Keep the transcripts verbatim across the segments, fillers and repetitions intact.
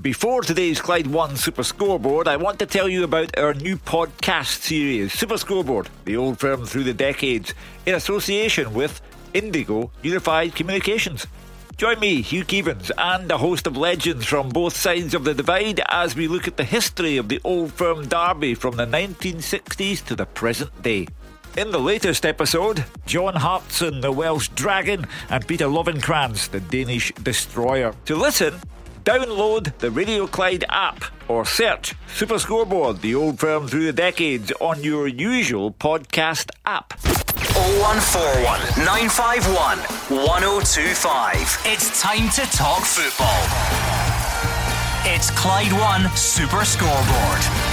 Before today's Clyde One Super Scoreboard, I want to tell you about our new podcast series, Super Scoreboard, the old firm through the decades, in association with Indigo Unified Communications. Join me, Hugh Keevins, and a host of legends from both sides of the divide as we look at the history of the Old Firm derby from the nineteen sixties to the present day. In the latest episode, John Hartson, the Welsh Dragon, and Peter Lovenkrantz, the Danish Destroyer. To listen, download the Radio Clyde app or search Super Scoreboard, the Old Firm through the decades, on your usual podcast app. oh one four one, nine five one, one oh two five. It's time to talk football. It's Clyde One Super Scoreboard.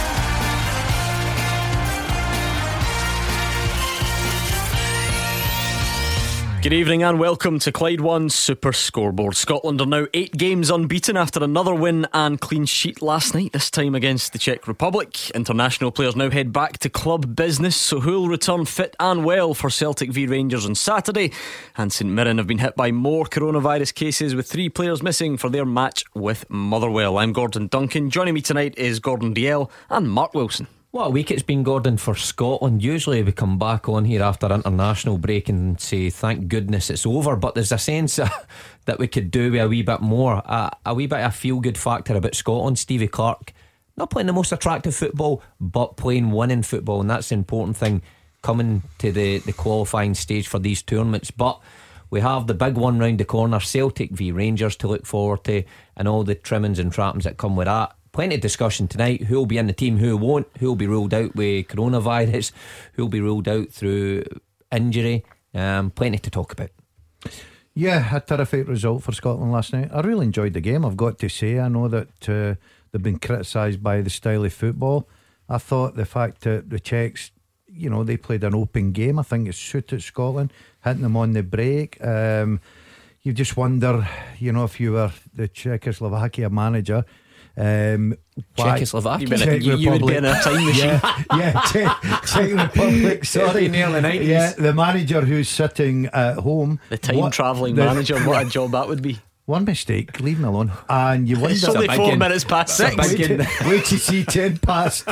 Good evening and welcome to Clyde One Super Scoreboard. Scotland are now eight games unbeaten after another win and clean sheet last night, this time against the Czech Republic. International players now head back to club business, so who'll return fit and well for Celtic v Rangers on Saturday? And St Mirren have been hit by more coronavirus cases, with three players missing for their match with Motherwell. I'm Gordon Duncan. Joining me tonight is Gordon Dalziel and Mark Wilson. What a week it's been, Gordon, for Scotland. Usually we come back on here after international break and say thank goodness it's over, but there's a sense uh, that we could do with a wee bit more, uh, a wee bit of a feel-good factor about Scotland. Stevie Clarke not playing the most attractive football, but playing winning football, and that's the important thing coming to the, the qualifying stage for these tournaments. But we have the big one round the corner, Celtic v Rangers, to look forward to, and all the trimmings and trappings that come with that. Plenty of discussion tonight. Who will be in the team, who won't, who will be ruled out with coronavirus, who will be ruled out through injury. Um, plenty to talk about. Yeah, a terrific result for Scotland last night. I really enjoyed the game, I've got to say. I know that uh, they've been criticised by the style of football. I thought the fact that the Czechs, you know, they played an open game, I think it suited Scotland, hitting them on the break. Um, you just wonder, you know, if you were the Czechoslovakia manager, Um, Czechoslovakia, Czech you, you would be in a time machine. Yeah, yeah, Czech, Czech Republic. Sorry, in the early nineties. Yeah, the manager who's sitting at home, The time travelling manager, what a job that would be. One mistake, leave me alone. And you wonder, It's only four big minutes past six. wait, to, wait to see ten past.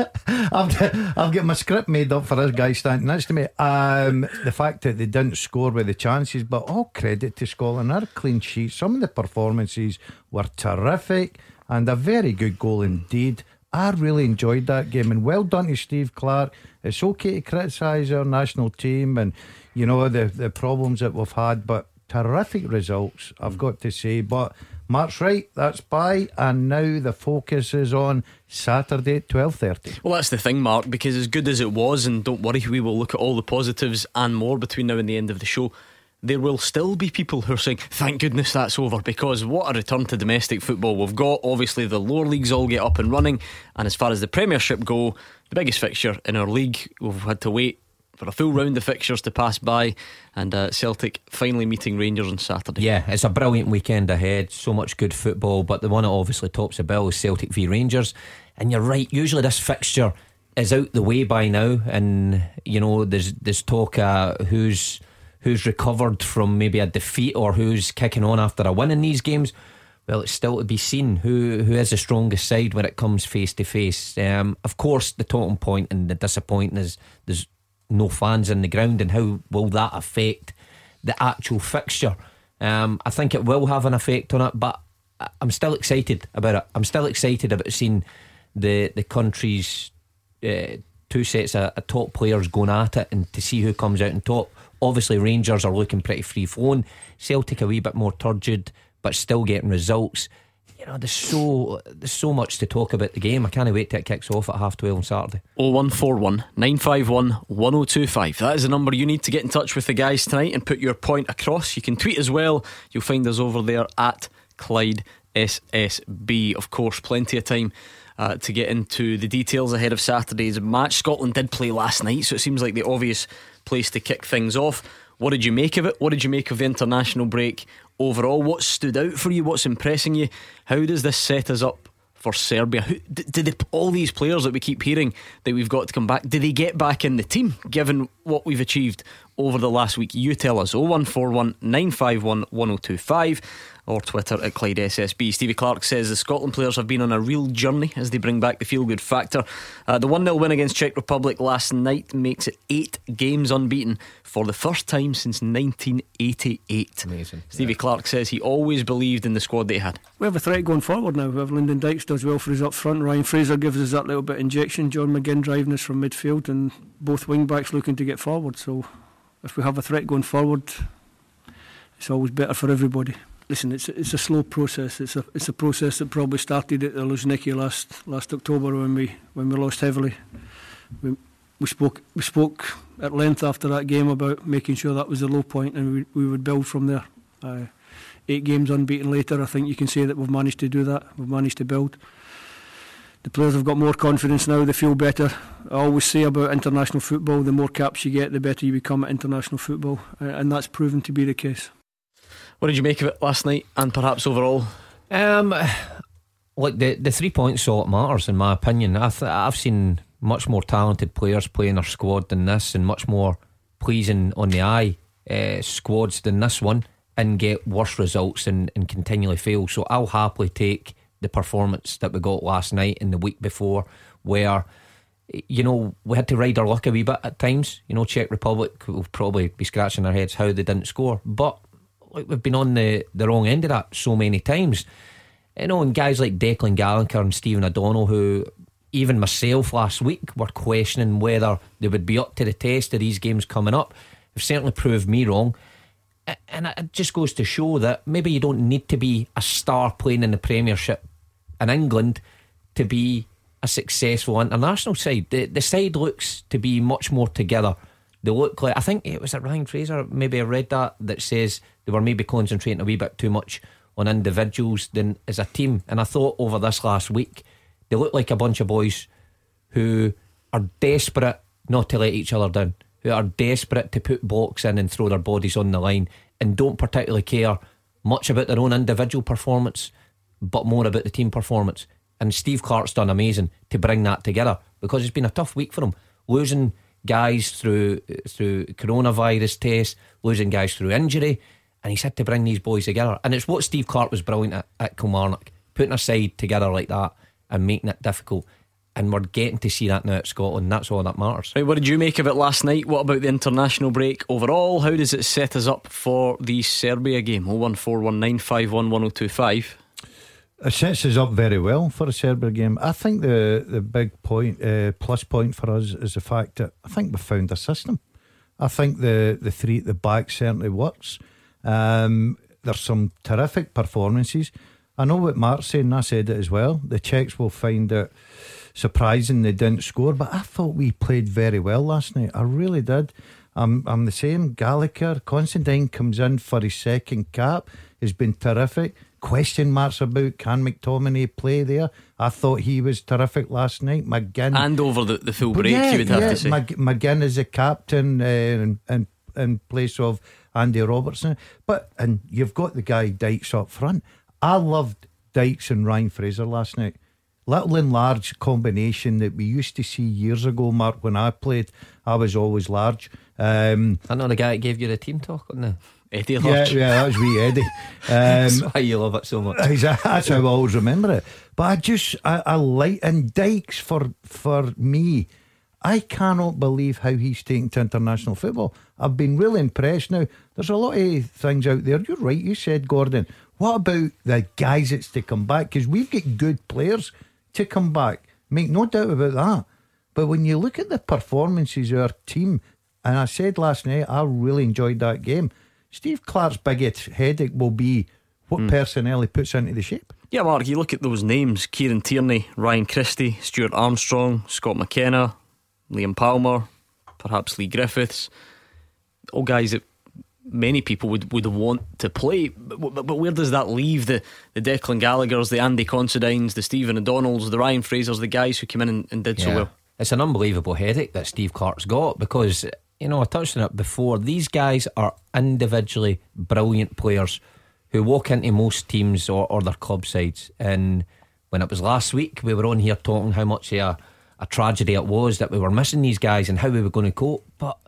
I've, I've got my script made up for this guy standing next to me. Um, the fact that they didn't score with the chances, but all credit to Scotland. They're a clean sheet. Some of the performances were terrific, and a very good goal indeed. I really enjoyed that game, and well done to Steve Clarke. It's okay to criticise our national team and, you know, the, the problems that we've had, but terrific results, I've got to say. But Mark's right, that's by, and now the focus is on Saturday at twelve thirty. Well, that's the thing, Mark, because as good as it was, and don't worry, we will look at all the positives and more between now and the end of the show, there will still be people who are saying thank goodness that's over, because what a return to domestic football we've got. Obviously the lower leagues all get up and running, and as far as the Premiership go, the biggest fixture in our league, we've had to wait for a full round of fixtures to pass by, and uh, Celtic finally meeting Rangers on Saturday. Yeah, it's a brilliant weekend ahead. So much good football, but the one that obviously tops the bill is Celtic v Rangers. And you're right, usually this fixture is out the way by now, and you know there's there's talk uh, who's who's recovered from maybe a defeat or who's kicking on after a win in these games. Well, it's still to be seen who who is the strongest side when it comes face to face. Um, of course, the talking point and the disappointing is there's no fans in the ground, and how will that affect the actual fixture? Um, I think it will have an effect on it, but I'm still excited about it. I'm still excited about seeing the the country's uh, two sets of, of top players going at it, and to see who comes out on top. Obviously Rangers are looking pretty free flowing, Celtic a wee bit more turgid, but still getting results. You know, there's so there's so much to talk about the game. I can't wait till it kicks off at half twelve on Saturday. oh one four one, nine five one, one oh two five. That is the number you need to get in touch with the guys tonight and put your point across. You can tweet as well. You'll find us over there at Clyde S S B. Of course, plenty of time uh, to get into the details ahead of Saturday's match. Scotland did play last night, so it seems like the obvious place to kick things off. What did you make of it? What did you make of the international break overall? What stood out for you? What's impressing you? How does this set us up for Serbia? Who, did, did the, all these players that we keep hearing that we've got to come back, did they get back in the team, given what we've achieved over the last week, you tell us. oh one four one nine five one one oh two five or Twitter at Clyde S S B. Stevie Clark says the Scotland players have been on a real journey as they bring back the feel-good factor. Uh, the one nil win against Czech Republic last night makes it eight games unbeaten for the first time since nineteen eighty-eight. Amazing. Stevie yeah. Clark says he always believed in the squad they had. We have a threat going forward now. We have Lyndon Dykes does well for us up front. Ryan Fraser gives us that little bit of injection. John McGinn driving us from midfield, and both wing backs looking to get forward. So if we have a threat going forward, it's always better for everybody. Listen, it's it's a slow process. It's a it's a process that probably started at the Luzhniki last last October when we when we lost heavily. We we spoke we spoke at length after that game about making sure that was the low point, and we we would build from there. Uh, eight games unbeaten later, I think you can say that we've managed to do that. We've managed to build. The players have got more confidence now. They feel better. I always say about international football: the more caps you get, the better you become at international football, uh, and that's proven to be the case. What did you make of it last night, and perhaps overall? Um, like the the three points all it matters, in my opinion. I th- I've seen much more talented players playing our squad than this, and much more pleasing on the eye uh, squads than this one, and get worse results and, and continually fail. So I'll happily take the performance that we got last night and the week before, where, you know, we had to ride our luck a wee bit at times. You know, Czech Republic will probably be scratching their heads how they didn't score, but like, we've been on the, the wrong end of that so many times. You know, and guys like Declan Gallagher and Stephen O'Donnell, who even myself last week were questioning whether they would be up to the test of these games coming up, have certainly proved me wrong. And it just goes to show that maybe you don't need to be a star playing in the Premiership in England to be a successful international side. The, the side looks to be much more together. They look like, I think it was at Ryan Fraser, maybe I read that, that says they were maybe concentrating a wee bit too much on individuals than as a team. And I thought over this last week, they look like a bunch of boys who are desperate not to let each other down, who are desperate to put blocks in and throw their bodies on the line, and don't particularly care much about their own individual performance, but more about the team performance. And Steve Clark's done amazing to bring that together, because it's been a tough week for him, losing guys through through coronavirus tests, losing guys through injury, and he's had to bring these boys together. And it's what Steve Clark was brilliant at, at Kilmarnock, putting a side together like that and making it difficult. And we're getting to see that now at Scotland. That's all that matters. Right, what did you make of it last night? What about the international break overall? How does it set us up for the Serbia game? oh one four one nine five one one oh two five. It sets us up very well for a Serbia game. I think the the big point, uh, plus point for us is the fact that I think we've found a system. I think the, the three at the back certainly works. Um, there's some terrific performances. I know what Mark's saying, I said it as well. The Czechs will find it surprising they didn't score, but I thought we played very well last night. I really did. I'm, I'm the same. Gallagher, Constantine comes in for his second cap, has been terrific. Question marks about can McTominay play there. I thought he was terrific last night. McGinn, and over the, the full break, yeah, you would have yeah, to say Mag- McGinn is the captain uh, in, in, in place of Andy Robertson. But and you've got the guy Dykes up front. I loved Dykes and Ryan Fraser last night. Little and large combination that we used to see years ago, Mark. When I played, I was always large. um, I know the guy that gave you the team talk on the Eddie yeah, Lodge. yeah, that was wee Eddie. um, That's why you love it so much. That's how I always remember it. But I just I, I like, and Dykes for for me, I cannot believe how he's taken to international football. I've been really impressed. Now there's a lot of things out there. You're right, you said, Gordon. What about the guys that's to come back? Because we've got good players to come back, make no doubt about that. But when you look at the performances of our team, and I said last night, I really enjoyed that game. Steve Clark's biggest headache will be what mm. personnel he puts into the shape. Yeah, Mark, you look at those names: Kieran Tierney, Ryan Christie, Stuart Armstrong, Scott McKenna, Liam Palmer, perhaps Lee Griffiths. All guys that many people would, would want to play. But, but, but where does that leave the, the Declan Gallaghers, the Andy Considines, the Stephen O'Donnells, the Ryan Frasers, the guys who came in and, and did yeah. so well? It's an unbelievable headache that Steve Clark's got, because, you know, I touched on it before, these guys are individually brilliant players who walk into most teams or, or their club sides. And when it was last week, we were on here talking how much of a, a tragedy it was that we were missing these guys and how we were going to cope. But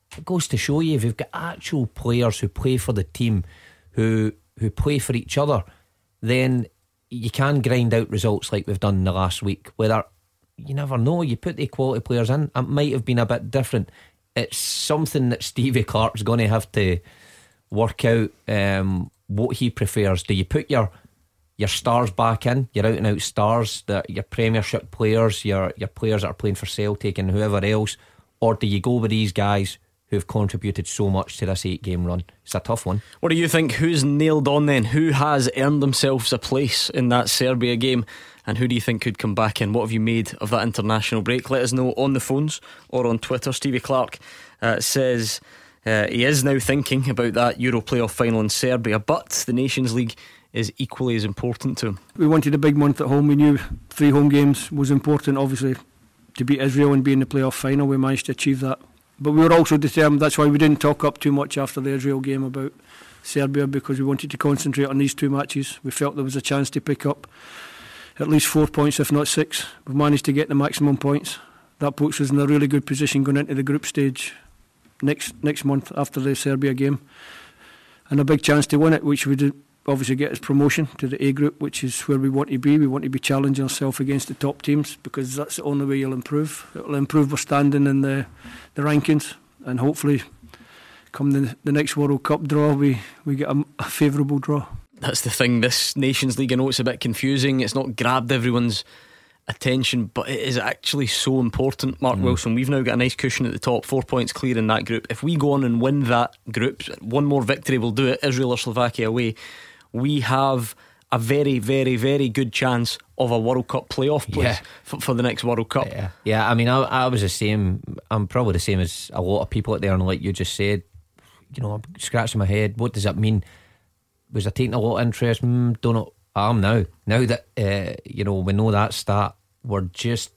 it goes to show you, if you've got actual players who play for the team, who who play for each other, then you can grind out results like we've done in the last week. Whether, you never know, you put the quality players in, it might have been a bit different. It's something that Stevie Clarke's going to have to work out, um, what he prefers. Do you put your your stars back in, your out and out stars, the, your Premiership players, your your players that are playing for Celtic and whoever else, or do you go with these guys who've contributed so much to this eight game run? It's a tough one. What do you think? Who's nailed on then? Who has earned themselves a place in that Serbia game? And who do you think could come back in? What have you made of that international break? Let us know on the phones or on Twitter. Stevie Clarke uh, says uh, he is now thinking about that Euro playoff final in Serbia, but the Nations League is equally as important to him. We wanted a big month at home. We knew three home games was important, obviously, to beat Israel and be in the playoff final. We managed to achieve that. But we were also determined. That's why we didn't talk up too much after the Israel game about Serbia, because we wanted to concentrate on these two matches. We felt there was a chance to pick up at least four points, if not six. We've managed to get the maximum points. That puts us in a really good position going into the group stage next next month after the Serbia game, and a big chance to win it, which would obviously get us promotion to the A group, which is where we want to be. We want to be challenging ourselves against the top teams, because that's the only way you'll improve. It'll improve our standing in the, the rankings, and hopefully come the, the next World Cup draw we, we get a, a favourable draw. That's the thing, this Nations League, I know it's a bit confusing, it's not grabbed everyone's attention, but it is actually so important. Mark mm. Wilson, we've now got a nice cushion at the top, four points clear in that group. If we go on and win that group, one more victory will do it, Israel or Slovakia away, we have a very, very, very good chance of a World Cup playoff place yeah. for, for the next World Cup. Yeah, yeah. I mean, I, I was the same. I'm probably the same as a lot of people out there, and like you just said, you know, I'm scratching my head. What does that mean? Was I taking a lot of interest? Mm, don't know. I am now. Now that uh, you know, we know that stat, we're just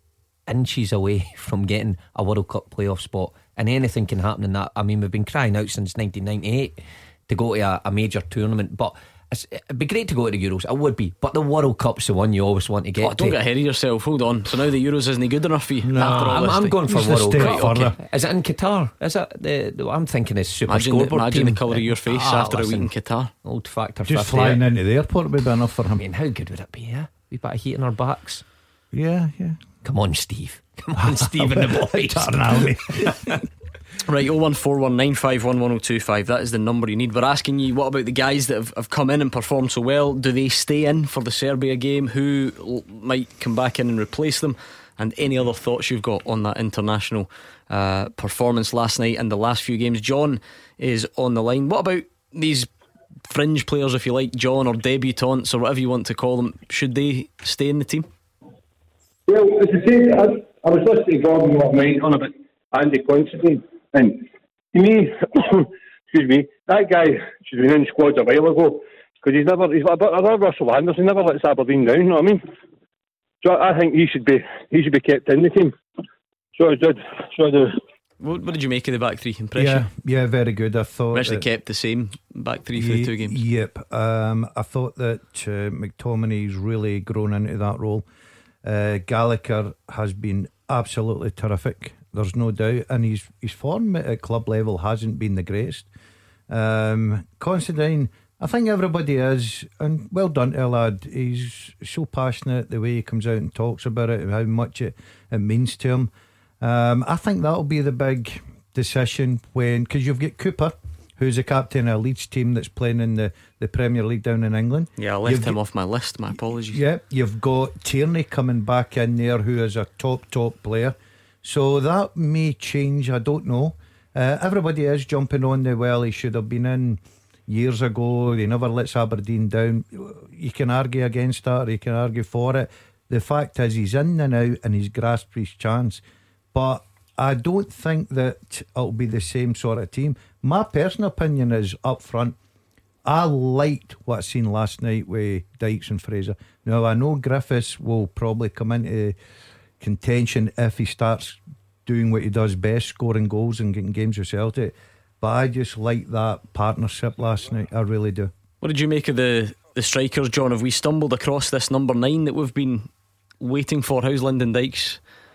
inches away from getting a World Cup playoff spot, and anything can happen in that. I mean, we've been crying out since nineteen ninety-eight to go to a, a major tournament, but it's, it'd be great to go to the Euros. It would be, but the World Cup's the one you always want to get. Oh, don't to. get ahead of yourself. Hold on. So now the Euros isn't good enough for you? No, after all I'm, this I'm thing? going for Just World a Cup. step further. Okay. Is it in Qatar? Is it the, the I'm thinking is Super Imagine, Scoreboard the, imagine team. the colour of your face Ah, after listen, a week in Qatar. Old factor Just fifty. flying into the airport would be enough for I him. mean, how good would it be? Yeah, we bit of heat in our backs. Yeah, yeah. Come on, Steve. Come on, Steve and the boys. Turn out. Right, oh one four one nine five one one oh two five. That is the number you need. We're asking you, what about the guys that have, have come in and performed so well? Do they stay in for the Serbia game? Who l- might come back in and replace them? And any other thoughts you've got on that international uh, performance last night and the last few games? John is on the line. What about these fringe players, if you like, John, or debutantes, or whatever you want to call them? Should they stay in the team? Well, as I say, I, I was listening to Gordon last night on about Andy Considine, and to me, excuse me, that guy should have been in squads a while ago, because he's never, he's like another Russell Anderson, he never lets Aberdeen down, you know what I mean? So I think he should be, he should be kept in the team. So I did, so I do. What, what did you make of the back three impression? Yeah, yeah, very good. I thought We actually that, kept the same back three for the two games. Yep. Um, I thought that uh, McTominay's really grown into that role. Uh, Gallagher has been absolutely terrific. There's no doubt, and his his form at club level hasn't been the greatest. Um, Considine, I think everybody is, and well done to a lad. He's so passionate the way he comes out and talks about it, how much it, it means to him. Um, I think that'll be the big decision when, because you've got Cooper, who's the captain of a Leeds team that's playing in the, the Premier League down in England. Yeah, I left You've him got, off my list. My apologies. Yeah, you've got Tierney coming back in there, who is a top top player. So that may change. I don't know. Uh, everybody is jumping on the well. He should have been in years ago. He never lets Aberdeen down. You can argue against that, or you can argue for it. The fact is, he's in and out, and he's grasped his chance. But I don't think that it'll be the same sort of team. My personal opinion is up front, I liked what I seen last night with Dykes and Fraser. Now I know Griffiths will probably come into contention if he starts doing what he does best, scoring goals and getting games with Celtic, but I just like that partnership last night. I really do. What did you make of the, the strikers, John? Have we stumbled across this number nine that we've been waiting for? How's Lyndon Dykes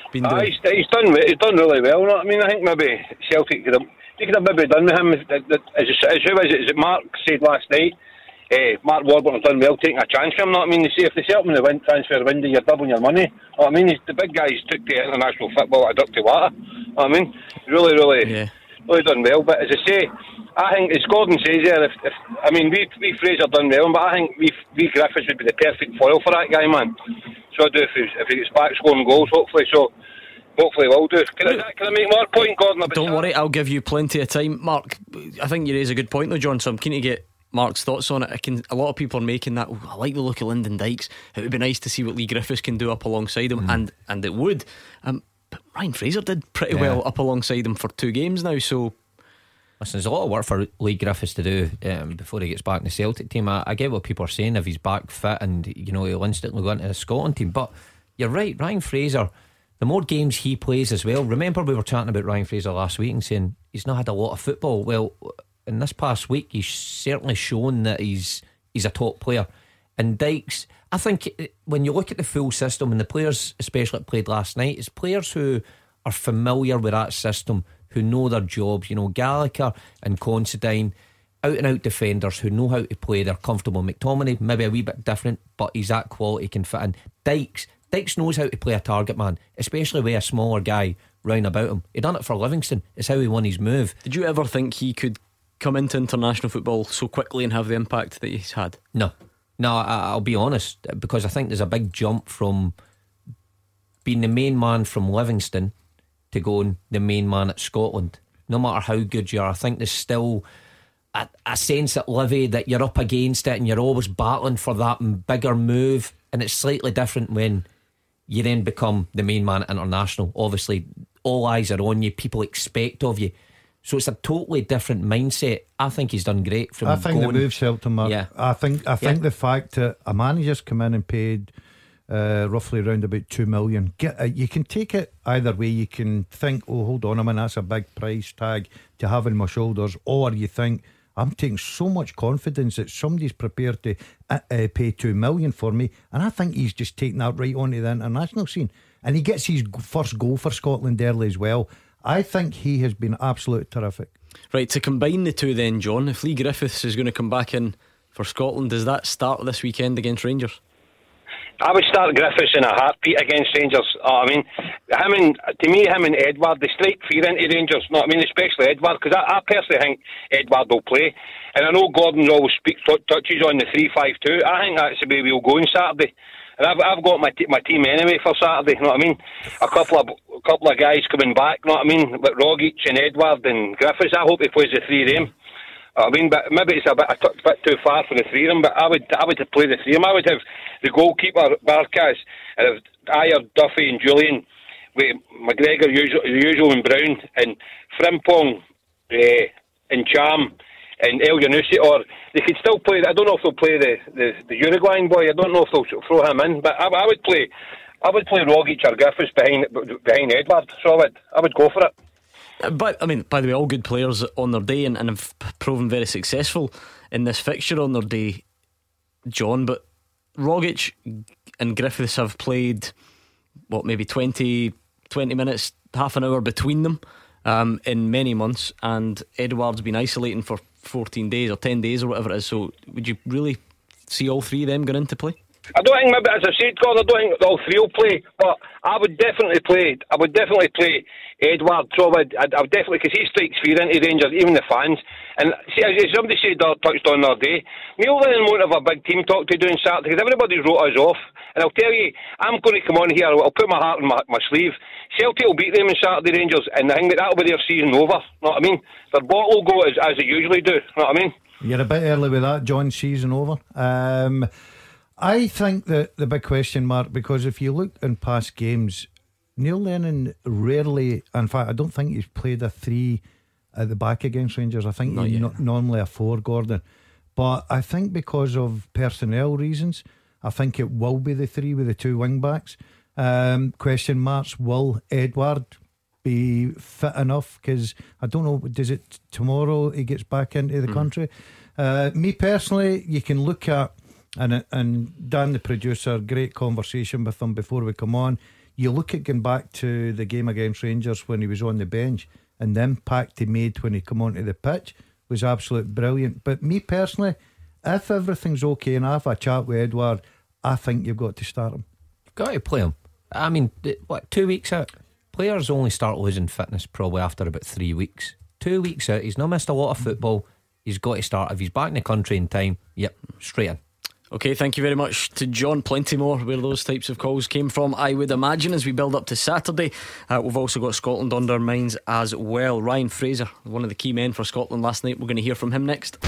been Ah, doing? he's, he's done he's done really well. You know what I mean? I think maybe Celtic could have, they could have maybe done with him. As, as, as who is it? As Mark said last night, eh, Mark Warburton done well taking a chance for him. You know what I mean? They say if they set him in the win, transfer window, you're doubling your money. You know what I mean? He's, the big guys took the international football at a duck to water. You know what I mean? Really, really, Yeah. really done well. But as I say, I think, as Gordon says there, if, if I mean, we, we Fraser done well, but I think we, we Griffiths would be the perfect foil for that guy, man. So I do if he, if he gets back scoring goals, hopefully. So hopefully we'll do. Can I, can I make more point, Gordon? About Don't that? worry, I'll give you plenty of time. Mark, I think you raise a good point though, John, so I'm keen to get Mark's thoughts on it. I can, a lot of people are making that, oh, I like the look of Lyndon Dykes. It would be nice to see what Lee Griffiths can do up alongside him, mm. and, and it would. Um, but Ryan Fraser did pretty yeah. well up alongside him for two games now, so... Listen, there's a lot of work for Lee Griffiths to do um, before he gets back in the Celtic team. I, I get what people are saying if he's back fit and you know he'll instantly go into the Scotland team. But you're right, Ryan Fraser, the more games he plays as well. Remember we were chatting about Ryan Fraser last week and saying he's not had a lot of football. Well, in this past week he's certainly shown that he's he's a top player. And Dykes, I think when you look at the full system and the players especially that played last night, it's players who are familiar with that system, who know their jobs. You know, Gallagher and Considine, out and out defenders who know how to play. They're comfortable. McTominay maybe a wee bit different, but he's that quality, can fit in. Dykes Dykes knows how to play a target man, especially with a smaller guy round about him. He done it for Livingston. It's how he won his move. Did you ever think he could come into international football so quickly and have the impact that he's had? No, no. I, I'll be honest, because I think there's a big jump from being the main man from Livingston to going the main man at Scotland. No matter how good you are, I think there's still a, a sense at Livy that you're up against it and you're always battling for that bigger move, and it's slightly different when you then become the main man at international. Obviously all eyes are on you, people expect of you, so it's a totally different mindset. I think he's done great from I think going, the move's helped him. Yeah. I think I think yeah. the fact that a manager's come in and paid Uh, roughly around about two million. Get uh, you can take it either way. You can think, oh, hold on a minute, that's a big price tag to have on my shoulders, or you think, I'm taking so much confidence that somebody's prepared to uh, uh, pay two million for me, and I think he's just taking that right onto the international scene, and he gets his first goal for Scotland early as well. I think he has been absolutely terrific. Right, to combine the two then, John, if Lee Griffiths is going to come back in for Scotland, does that start this weekend against Rangers? I would start Griffiths in a heartbeat against Rangers. Oh, I mean, him and to me, him and Edward, they strike fear into Rangers. No, I mean, especially Edward, because I, I personally think Edward will play. And I know Gordon always speaks touches on the three five two. I think that's the way we'll go on Saturday. And I've I've got my t- my team anyway for Saturday. You know what I mean? A couple of a couple of guys coming back. You know what I mean? But Rogic and Edward and Griffiths. I hope he plays the three of them. I mean, but maybe it's a bit, a t- bit too far for the three of them. But I would, I would play the three of them. I would have the goalkeeper Barkas, and have Ayer, Duffy, and Julian with McGregor, usual, usual and Brown, and Frimpong, uh, and Cham, and El Yunusi. Or they could still play. I don't know if they'll play the, the, the Uruguayan boy. I don't know if they'll throw him in. But I, I would play, I would play Rogic or Griffiths behind behind Edward. So I would, I would go for it. But I mean, by the way, all good players on their day and, and have proven very successful in this fixture on their day, John. But Rogic and Griffiths have played what, maybe twenty, twenty minutes, half an hour between them um, in many months, and Edouard's been isolating for fourteen days or ten days or whatever it is. So would you really see all three of them going into play? I don't think, maybe as I said, Gordon, I don't think all three will play, but I would definitely play. I would definitely play Edward. So I would, I would definitely, because he strikes fear into Rangers, even the fans. And see, as somebody said, or touched on the other day, Neil Lennon won't have a big team talk to do on Saturday because everybody's wrote us off. And I'll tell you, I'm going to come on here. I'll put my heart in my, my sleeve. Celtic will beat them on Saturday, Rangers, and I think that that'll be their season over. Know what I mean? Their bottle will go as as they usually do. Know what I mean? You're a bit early with that, John. Season over. Um. I think that the big question mark, because if you look in past games, Neil Lennon rarely, in fact I don't think he's played a three at the back against Rangers. I think he's no, normally a four, Gordon. But I think because of personnel reasons, I think it will be the three with the two wing backs. Um, question marks, will Edward be fit enough? Because I don't know, does it tomorrow he gets back into the mm. country? Uh, me personally, you can look at And and Dan, the producer, great conversation with them before we come on. You look at going back to the game against Rangers when he was on the bench, and the impact he made when he come onto the pitch was absolutely brilliant. But me personally, if everything's okay and I have a chat with Edouard, I think you've got to start him. You've got to play him. I mean, what, two weeks out? Players only start losing fitness probably after about three weeks. Two weeks out, he's not missed a lot of football. He's got to start. If he's back in the country in time, yep, straight in. Okay, thank you very much to John. Plenty more where those types of calls came from, I would imagine, as we build up to Saturday. Uh, we've also got Scotland on our minds as well. Ryan Fraser, one of the key men for Scotland last night. We're going to hear from him next.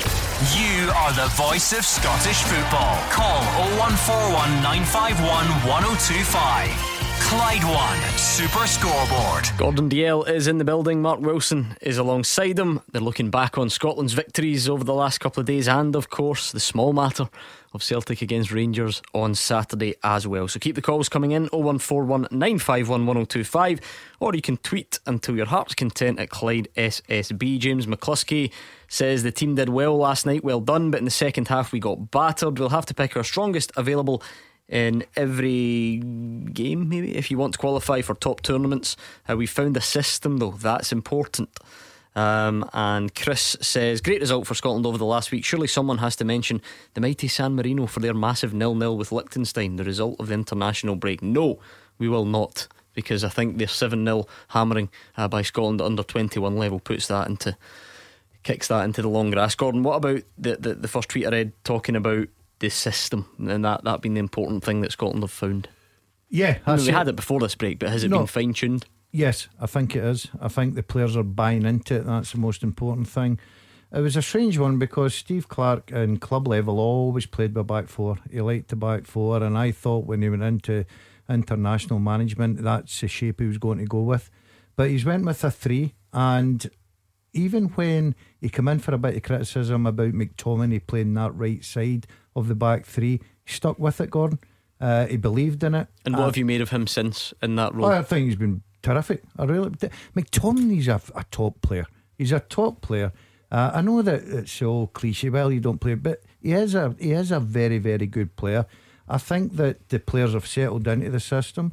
You are the voice of Scottish football. Call oh one four one, nine five one, one oh two five. Clyde One Super Scoreboard. Gordon Dalziel is in the building. Mark Wilson is alongside him. They're looking back on Scotland's victories over the last couple of days, and of course the small matter of Celtic against Rangers on Saturday as well. So keep the calls coming in, oh one four one, nine five one, one oh two five, or you can tweet until your heart's content at Clyde S S B. James McCluskey says the team did well last night, well done, but in the second half we got battered. We'll have to pick our strongest available in every game, maybe, if you want to qualify for top tournaments. Uh, we found a system though, that's important. Um, and Chris says, great result for Scotland over the last week. Surely someone has to mention the mighty San Marino for their massive nil nil with Liechtenstein, the result of the international break. No, we will not, because I think their seven nil hammering uh, by Scotland at under twenty-one level puts that into kicks that into the long grass. Gordon, what about the, the, the first tweet I read talking about the system and that, that being the important thing that Scotland have found? Yeah, I mean, we had it before this break, but has it no. been fine-tuned? Yes, I think it is. I think the players are buying into it. That's the most important thing. It was a strange one because Steve Clarke in club level always played by back four. He liked the back four, and I thought when he went into international management that's the shape he was going to go with. But he's went with a three, and even when he came in for a bit of criticism about McTominay playing that right side of the back three, he stuck with it, Gordon. Uh, he believed in it. And what uh, have you made of him since in that role? I think he's been terrific. I really McTominay's a, a top player. He's a top player. uh, I know that it's so cliche, well, you don't play, but he is a he is a very very good player. I think that the players have settled into the system.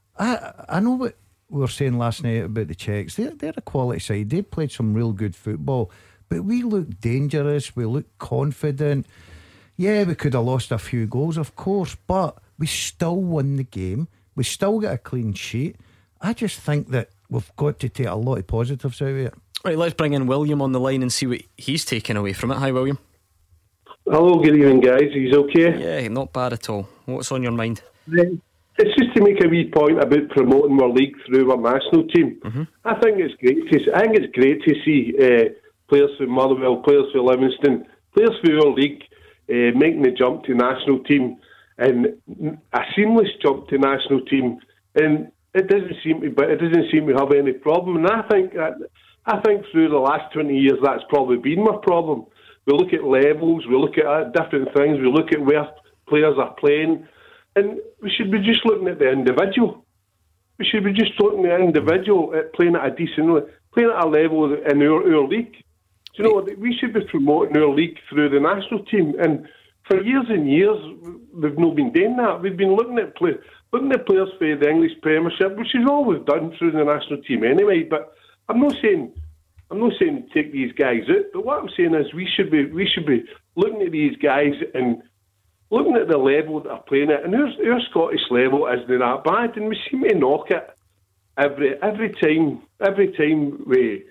I I know what we were saying last night about the Czechs. They're, they're a quality side. They played some real good football, but we look dangerous, we look confident. Yeah, we could have lost a few goals, of course, but we still won the game. We still get a clean sheet. I just think that we've got to take a lot of positives out of it. Right, let's bring in William on the line and see what he's taken away from it. Hi, William. Hello, good evening, guys. He's okay? Yeah, not bad at all. What's on your mind? It's just to make a wee point about promoting our league through our national team. Mm-hmm. I think it's great to see, I think it's great to see uh, players from Motherwell, players from Livingston, players from our league uh, making the jump to national team, and a seamless jump to national team, and it doesn't seem to, but it doesn't seem to have any problem. And I think that, I think through the last twenty years that's probably been my problem. We look at levels, we look at different things, we look at where players are playing, and we should be just looking at the individual. We should be just looking at the individual at playing at a decent, playing at a level in our, our league. Do you know what? We should be promoting our league through the national team, and for years and years we've not been doing that. We've been looking at play, looking at players for the English Premiership, which is always done through the national team anyway. But I'm not saying I'm not saying to take these guys out, but what I'm saying is we should be we should be looking at these guys and looking at the level that they're playing at. And our, our Scottish level isn't that bad, and we seem to knock it every every time every time we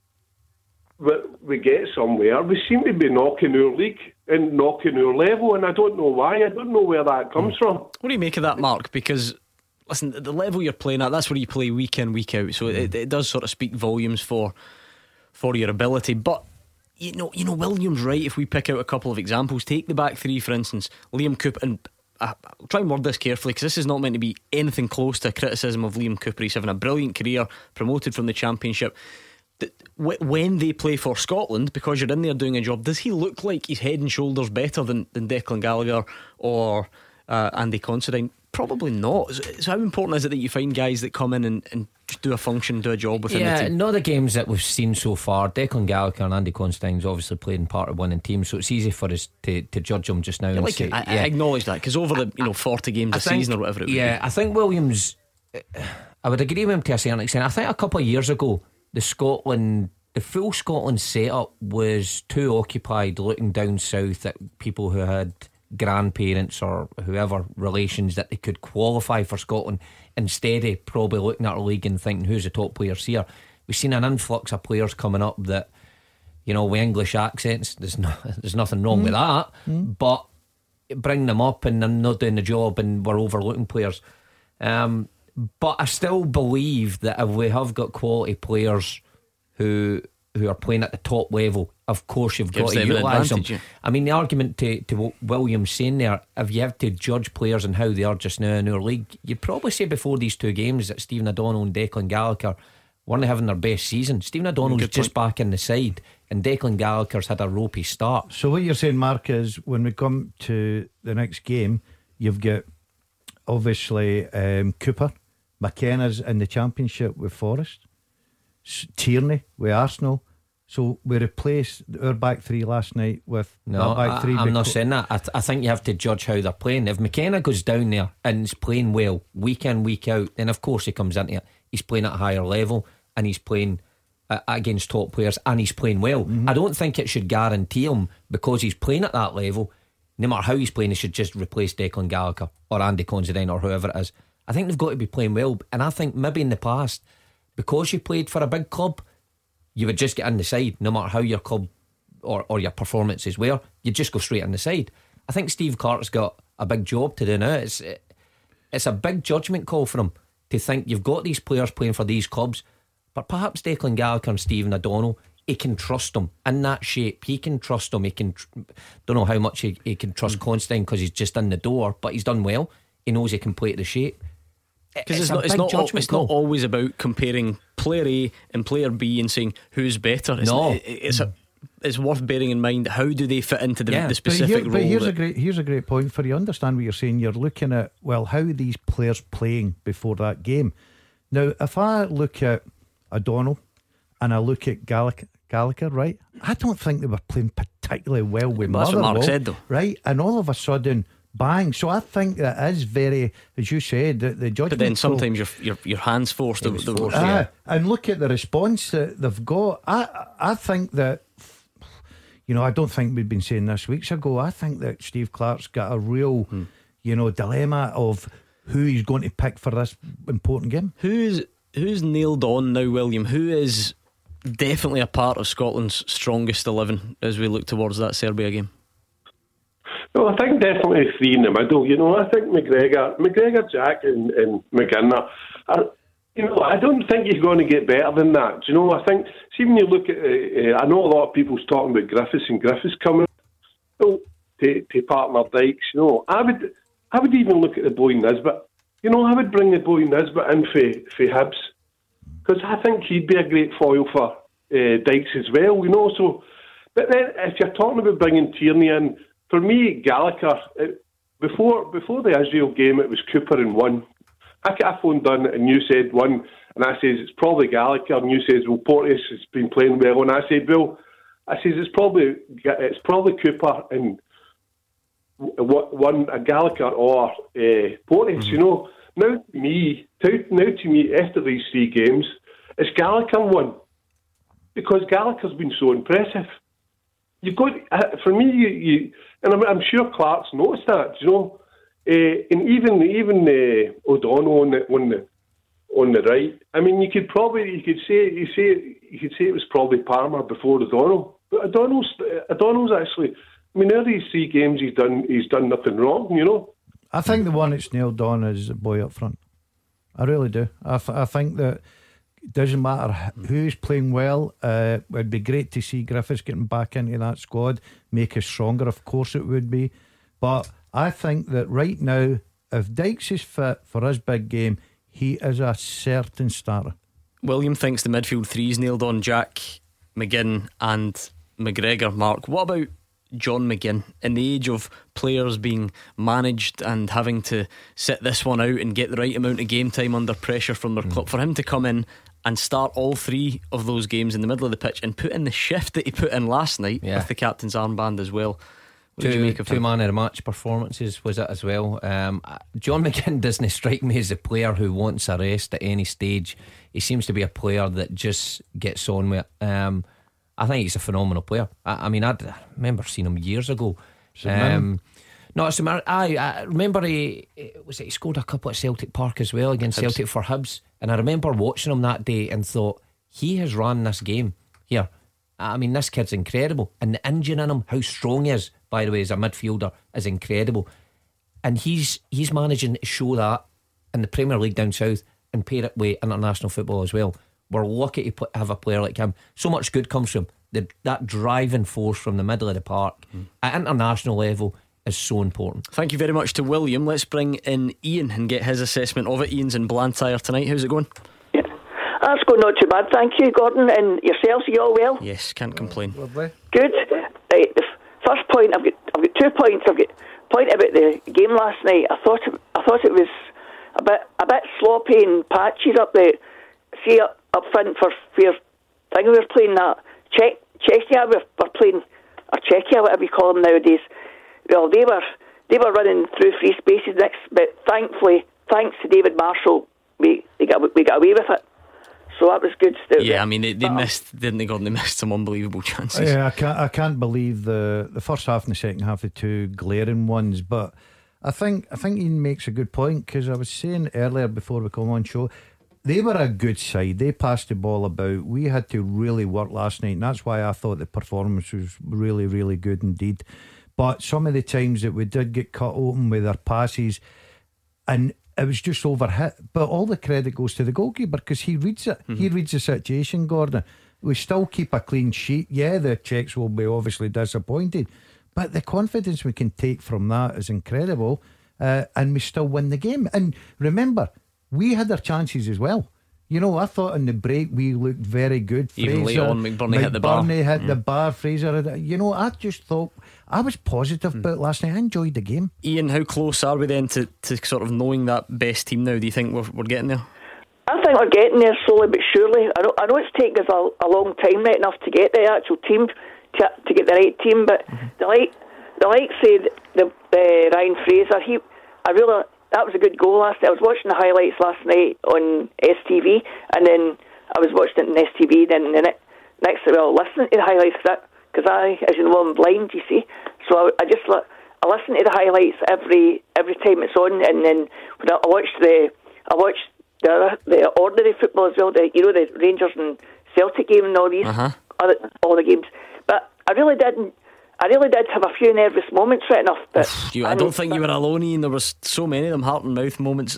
we, we get somewhere. We seem to be knocking our league and knocking our level, and I don't know why. I don't know where that comes from. What do you make of that, Mark? Because listen, the level you're playing at, that's where you play week in, week out. So it, it does sort of speak volumes for for your ability. But you know, you know, William's right. If we pick out a couple of examples, take the back three for instance. Liam Cooper, and I'll try and word this carefully because this is not meant to be anything close to a criticism of Liam Cooper. He's having a brilliant career, promoted from the Championship. When they play for Scotland, because you're in there doing a job, does he look like he's head and shoulders better than, than Declan Gallagher or uh, Andy Considine? Probably not. So how important is it that you find guys that come in and, and just do a function, do a job within yeah, the team? Not the games that we've seen so far. Declan Gallagher and Andy Considine's obviously playing part of winning teams, so it's easy for us to, to judge them just now. Yeah, and like say, I, yeah. I acknowledge that because over the you know forty games I a think, season or whatever it would yeah, be. I think Williams I would agree with him to a certain extent. I think a couple of years ago, the Scotland, the full Scotland setup was too occupied looking down south at people who had grandparents or whoever relations that they could qualify for Scotland, instead of probably looking at our league and thinking who's the top players here. We've seen an influx of players coming up that, you know, with English accents, there's no, there's nothing wrong mm. with that, mm. but bring them up and they're not doing the job and we're overlooking players. Um, but I still believe that if we have got quality players who who are playing at the top level, of course you've Gives got to utilise them. Yeah. I mean, the argument to, to what William's saying there, if you have to judge players and how they are just now in our league, you'd probably say before these two games that Stephen O'Donnell and Declan Gallagher weren't having their best season. Stephen O'Donnell's just back in the side and Declan Gallagher's had a ropey start. So what you're saying, Mark, is when we come to the next game, you've got obviously um, Cooper, McKenna's in the Championship with Forest, Tierney with Arsenal. So we replaced our back three last night with no, that back three. I, I'm not saying that. I, th- I think you have to judge how they're playing. If McKenna goes down there and is playing well week in, week out, then of course he comes into it. He's playing at a higher level and he's playing uh, against top players and he's playing well. Mm-hmm. I don't think it should guarantee him because he's playing at that level. No matter how he's playing, he should just replace Declan Gallagher or Andy Considine or whoever it is. I think they've got to be playing well. And I think maybe in the past, because you played for a big club, you would just get in the side no matter how your club or, or your performances were. You'd just go straight in the side. I think Steve Clarke's got a big job to do now. It's, it, it's a big judgment call for him to think you've got these players playing for these clubs, but perhaps Declan Gallagher and Stephen O'Donnell, he can trust them in that shape. He can trust them. He can tr- don't know how much he, he can trust mm. Constantine because he's just in the door, but he's done well. He knows he can play to the shape. Because it's, it's not, it's, not, al- it's not always about comparing player A and player B and saying who's better. It's, no, it, it's a, it's worth bearing in mind how do they fit into the, yeah. the specific but here, role. But here's that, a great here's a great point for you. Understand what you're saying. You're looking at, well, how are these players playing before that game? Now, if I look at O'Donnell and I look at Gallagher, Gallagher, right? I don't think they were playing particularly well with That's Motherwell, what Mark said, though. Right? And all of a sudden, bang. So I think that is very, as you said, the, the judgment. But then sometimes your your your hands forced. The, the, forced uh, yeah. And look at the response that they've got. I I think that, you know, I don't think we'd been saying this weeks ago. I think that Steve Clarke's got a real, hmm. you know, dilemma of who he's going to pick for this important game. Who's who's nailed on now, William? Who is definitely a part of Scotland's strongest eleven as we look towards that Serbia game? Well, I think definitely three in the middle. You know, I think McGregor, McGregor, Jack, and, and McGinnis are. You know, I don't think he's going to get better than that. Do you know, I think, see, when you look at, uh, uh, I know a lot of people's talking about Griffiths and Griffiths coming well, to, to partner Dykes. You know, I would, I would even look at the boy Nisbet. You know, I would bring the boy Nisbet in for, for Hibs because I think he'd be a great foil for uh, Dykes as well. You know, so, but then if you're talking about bringing Tierney in, for me, Gallagher, it, before before the Israel game, it was Cooper and one. I, I phoned in and you said one, and I says it's probably Gallagher, and you says well Porteous has been playing well, and I said well, I says it's probably it's probably Cooper and one a Gallagher or uh, Porteous. Mm-hmm. You know, now to me, to, now to me, after these three games, it's Gallagher one because Gallagher's been so impressive. You've got uh, for me, you, you and I'm, I'm sure Clark's noticed that. You know. Uh, and even even uh, O'Donnell on the on the on the right. I mean, you could probably you could say you say you could say it was probably Palmer before O'Donnell, but O'Donnell's O'Donnell's actually. I mean, out of these three games, he's done he's done nothing wrong. You know. I think the one that's nailed on is the boy up front. I really do. I, th- I think that it doesn't matter who's playing well. Uh, it'd be great to see Griffiths getting back into that squad, make us stronger. Of course, it would be, but. I think that right now, if Dykes is fit for his big game, he is a certain starter. William thinks the midfield three's nailed on: Jack, McGinn and McGregor. Mark, what about John McGinn? In the age of players being managed and having to sit this one out and get the right amount of game time under pressure from their mm. club, for him to come in and start all three of those games in the middle of the pitch and put in the shift that he put in last night yeah. with the captain's armband as well, What two, make of two him? man of the match performances was it as well. um, John McGinn doesn't strike me as a player who wants a rest at any stage. He seems to be a player that just gets on with it. um, I think he's a phenomenal player. I, I mean I'd, I remember seeing him years ago. um, No, it's I, I remember he was it, he scored a couple at Celtic Park as well against Hibs. Celtic for Hibs, and I remember watching him that day and thought, he has run this game here. I mean, this kid's incredible, and the engine in him, how strong he is, by the way, as a midfielder, is incredible. And he's he's managing to show that in the Premier League down south and pair it with international football as well. We're lucky to have a player like him. So much good comes from the, that driving force from the middle of the park mm. at international level is so important. Thank you very much to William. Let's bring in Ian and get his assessment of it. Ian's in Blantyre tonight. How's it going? Yeah, that's going not too bad, thank you, Gordon. And yourselves, are you all well? Yes, can't complain. Lovely. Good. Right, the f- first point, I've got, I've got two points. I've got a point about the game last night. I thought it, I thought it was a bit a bit sloppy and patchy up there. See up, up front for fear. I think we were playing that Czech Czechia. We were playing or Czechia, whatever you call them nowadays. Well, they were they were running through free spaces next, but thankfully, thanks to David Marshall, we they got we got away with it. So that was good. Yeah, I mean they, they missed, didn't they, Gordon? They missed some unbelievable chances. Yeah, I can't I can't believe the the first half and the second half, the two glaring ones. But I think I think Ian makes a good point, because I was saying earlier before we come on show, they were a good side. They passed the ball about. We had to really work last night, and that's why I thought the performance was really, really good indeed. But some of the times that we did get cut open with our passes, and it was just overhit. But all the credit goes to the goalkeeper, because he reads it. Mm-hmm. He reads the situation, Gordon. We still keep a clean sheet. Yeah, the Czechs will be obviously disappointed, but the confidence we can take from that is incredible. Uh, and we still win the game. And remember, we had our chances as well. You know, I thought in the break we looked very good. Even Fraser, late on, McBurney hit the bar. McBurney hit mm. the bar. Fraser had, you know, I just thought, I was positive mm. about last night. I enjoyed the game. Ian, how close are we then to, to sort of knowing that best team now? Do you think we're, we're getting there? I think we're getting there slowly but surely. I know, I know it's taken us a, a long time, right enough, to get the actual team, to, to get the right team. But mm-hmm. the like, the like said, the, the Ryan Fraser, he, I really. That was a good goal last night. I was watching the highlights last night on S T V, and then I was watching it on S T V. Then the next, well, listening to the highlights, because I, as you know, I'm blind. You see, so I, I just I listen to the highlights every every time it's on, and then when I, I watched the I watched the the ordinary football as well. The you know the Rangers and Celtic game and all these uh-huh. other, all the games. But I really didn't. I really did have a few nervous moments right enough. But you, I don't think you were alone, Ian. There was so many of them heart and mouth moments.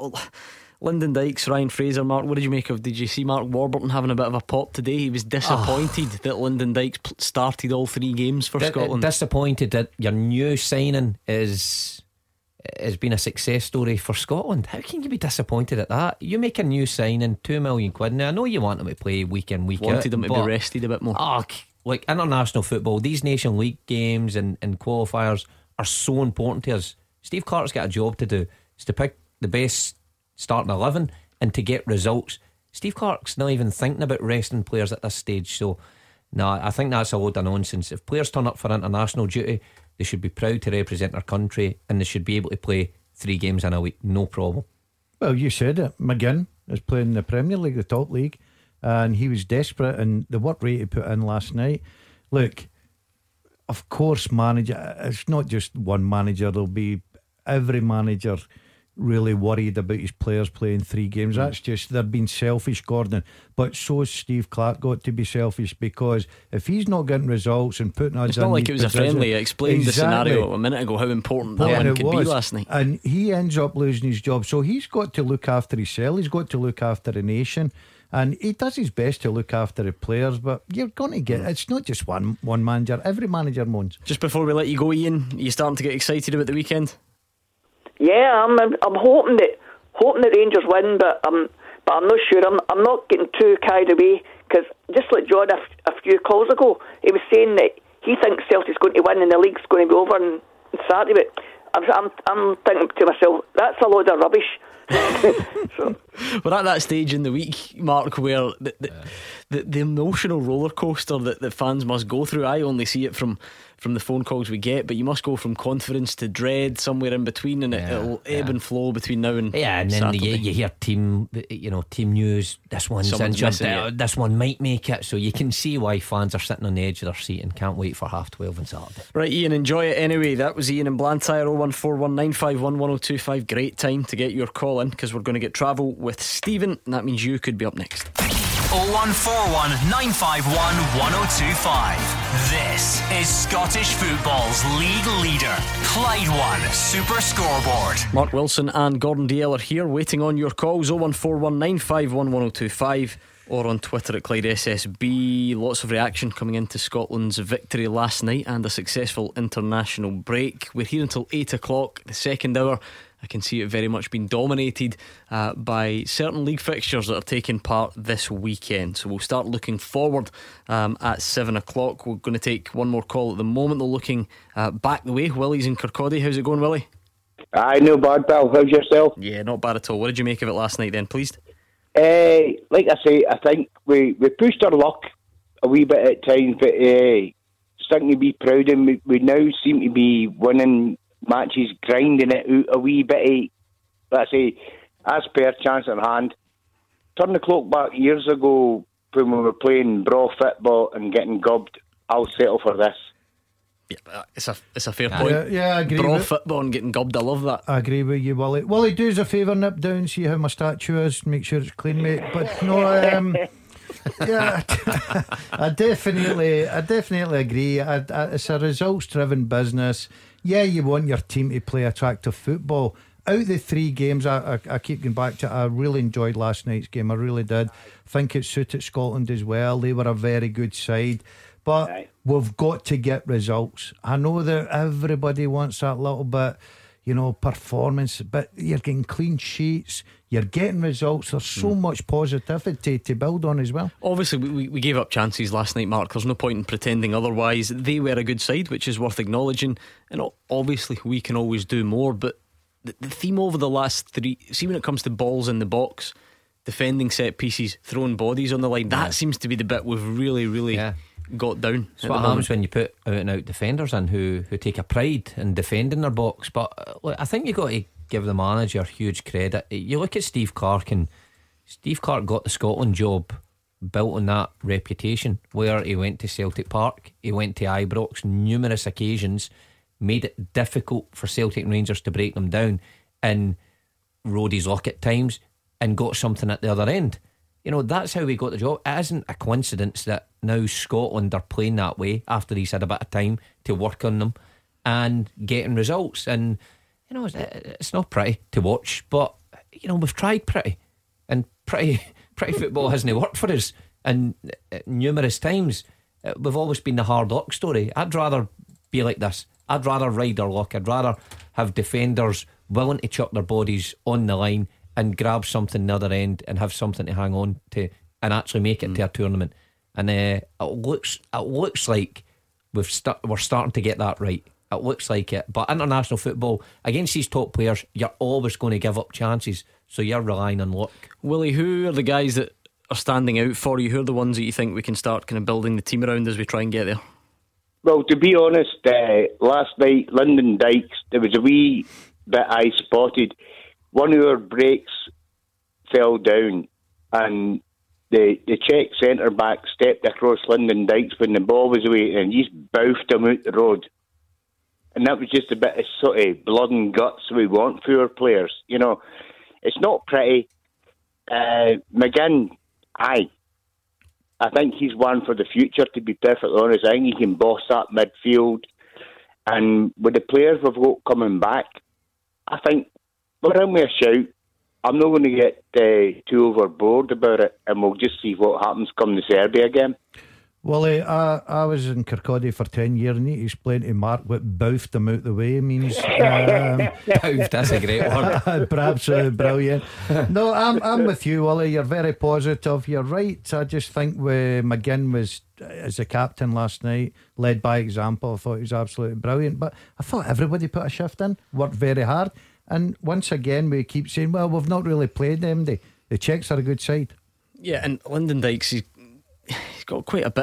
Lyndon Dykes, Ryan Fraser, Mark, what did you make of? Did you see Mark Warburton having a bit of a pop today? He was disappointed oh. that Lyndon Dykes started all three games for D- Scotland. Disappointed that your new signing is has been a success story for Scotland. How can you be disappointed at that? You make a new signing, two million quid. Now I know you want him to play week in, week Wanted out. Wanted him to be rested a bit more. Oh, like international football, these Nation League games and, and qualifiers are so important to us. Steve Clarke's got a job to do. It's to pick the best starting eleven and to get results. Steve Clarke's not even thinking about resting players at this stage. So no, I think that's a load of nonsense. If players turn up for international duty, they should be proud to represent their country, and they should be able to play three games in a week, no problem. Well, you said it. McGinn is playing the Premier League, the top league, and he was desperate, and the work rate he put in last night. Look, of course, manager, it's not just one manager. There'll be every manager really worried about his players playing three games. That's just, they're being selfish, Gordon. But so's Steve Clarke got to be selfish, because if he's not getting results and putting us, it's not like it was a friendly. I explained exactly. the scenario a minute ago, how important that one could be last night, and he ends up losing his job. So he's got to look after himself. He's got to look after the nation. And he does his best to look after the players, but you're going to get, it's not just one one manager. Every manager moans. Just before we let you go, Ian, are you starting to get excited about the weekend? Yeah, I'm. I'm hoping that hoping the Rangers win, but I'm. But I'm not sure. I'm. I'm not getting too carried away, because just like John a, f- a few calls ago, he was saying that he thinks Celtic's going to win and the league's going to be over on Saturday. But I'm. I'm, I'm thinking to myself, that's a load of rubbish. So. We're at that stage in the week, Mark, where the, the, the, the emotional roller coaster that the fans must go through. I only see it from from the phone calls we get, but you must go from confidence to dread, somewhere in between, and Yeah, it, it'll yeah. ebb and flow between now and Yeah, and then Saturday. you, you hear team, you know, team news. This one's Someone's injured. missing uh, it. This one might make it. So you can see why fans are sitting on the edge of their seat and can't wait for half twelve on Saturday. Right, Ian, enjoy it anyway. That was Ian in Blantyre. Oh one four one nine five one one oh two five. Great time to get your call in, because we're going to get travel with Stephen, and that means you could be up next. oh one four one nine five one one oh two five. This is Scottish football's league leader, Clyde One Super Scoreboard. Mark Wilson and Gordon Dalziel are here waiting on your calls. Oh one four one nine five one one oh two five, or on Twitter at Clyde S S B. Lots of reaction coming into Scotland's victory last night and a successful international break. We're here until eight o'clock, the second hour. I can see it very much being dominated uh, by certain league fixtures that are taking part this weekend. So we'll start looking forward um, at seven o'clock. We're going to take one more call at the moment, though, looking uh, back the way. Willie's in Kirkcaldy. How's it going, Willie? Aye, no bad, pal. How's yourself? Yeah, not bad at all. What did you make of it last night then, please? Uh, like I say, I think we, we pushed our luck a wee bit at times, but uh, something to be proud of. We, we now seem to be winning matches, grinding it out a wee bit. Let's say, as per chance in hand. Turn the clock back years ago when we were playing brawl football and getting gubbed. I'll settle for this. Yeah, it's a it's a fair Yeah, point. yeah, yeah, I agree Brawl with- football and getting gubbed, I love that. I agree with you, Willie. Willie, do us a favour, nip down, see how my statue is, make sure it's clean, mate. But no, um, yeah, I definitely, I definitely agree. I, I, it's a results-driven business. Yeah, you want your team to play attractive football. Out of the three games, I, I, I keep going back to it, I really enjoyed last night's game. I really did. Think it suited Scotland as well. They were a very good side. But Aye. we've got to get results. I know that everybody wants that little bit, you know, performance, but you're getting clean sheets, you're getting results. There's so much positivity to build on as well. Obviously, we, we gave up chances last night, Mark. There's no point in pretending otherwise. They were a good side, which is worth acknowledging. And obviously, we can always do more. But the, the theme over the last three, see, when it comes to balls in the box, defending set pieces, throwing bodies on the line, that Yeah. seems to be the bit we've really, really Yeah. got down. That's what happens when you put out and out defenders in who, who take a pride in defending their box. But uh, look, I think you've got to give the manager huge credit. You look at Steve Clarke, and Steve Clarke got the Scotland job built on that reputation, where he went to Celtic Park, he went to Ibrox numerous occasions, made it difficult for Celtic and Rangers to break them down, and rode his luck at times and got something at the other end. You know, that's how we got the job. It isn't a coincidence that now Scotland are playing that way after he's had a bit of time to work on them and getting results. And, you know, it's, it's not pretty to watch, but, you know, we've tried pretty. And pretty pretty football hasn't worked for us. And uh, numerous times, uh, we've always been the hard luck story. I'd rather be like this. I'd rather ride our luck. I'd rather have defenders willing to chuck their bodies on the line and grab something the other end and have something to hang on to and actually make it mm. to a tournament. And uh, it looks it looks like we've st- we're starting to get that right. It looks like it. But international football, against these top players, you're always going to give up chances, so you're relying on luck. Willie, who are the guys that are standing out for you? Who are the ones that you think we can start kind of building the team around as we try and get there? Well, to be honest, uh, last night, Lyndon Dykes, there was a wee bit I spotted. One of our breaks fell down, and the the Czech centre back stepped across Lyndon Dykes when the ball was away, and just boufed him out the road. And that was just a bit of sort of blood and guts we want for our players. You know, it's not pretty. Uh, McGinn, aye, I think he's one for the future. To be perfectly honest, I think he can boss that midfield, and with the players we've got coming back, I think. But I'm with a shout. I'm not going to get uh, too overboard about it, and we'll just see what happens come the Serbia game. Willie, I, I was in Kirkcaldy for ten years, and he explained to Mark what boufed him out the way means. Um, Boufed, that's a great word. Perhaps uh, brilliant. No, I'm I'm with you, Willie. You're very positive. You're right. I just think with McGinn was as a captain last night, led by example. I thought he was absolutely brilliant. But I thought everybody put a shift in, worked very hard. And once again, we keep saying, well, we've not really played them. The, the Czechs are a good side. Yeah, and Lyndon Dykes, he's, he's got quite a bit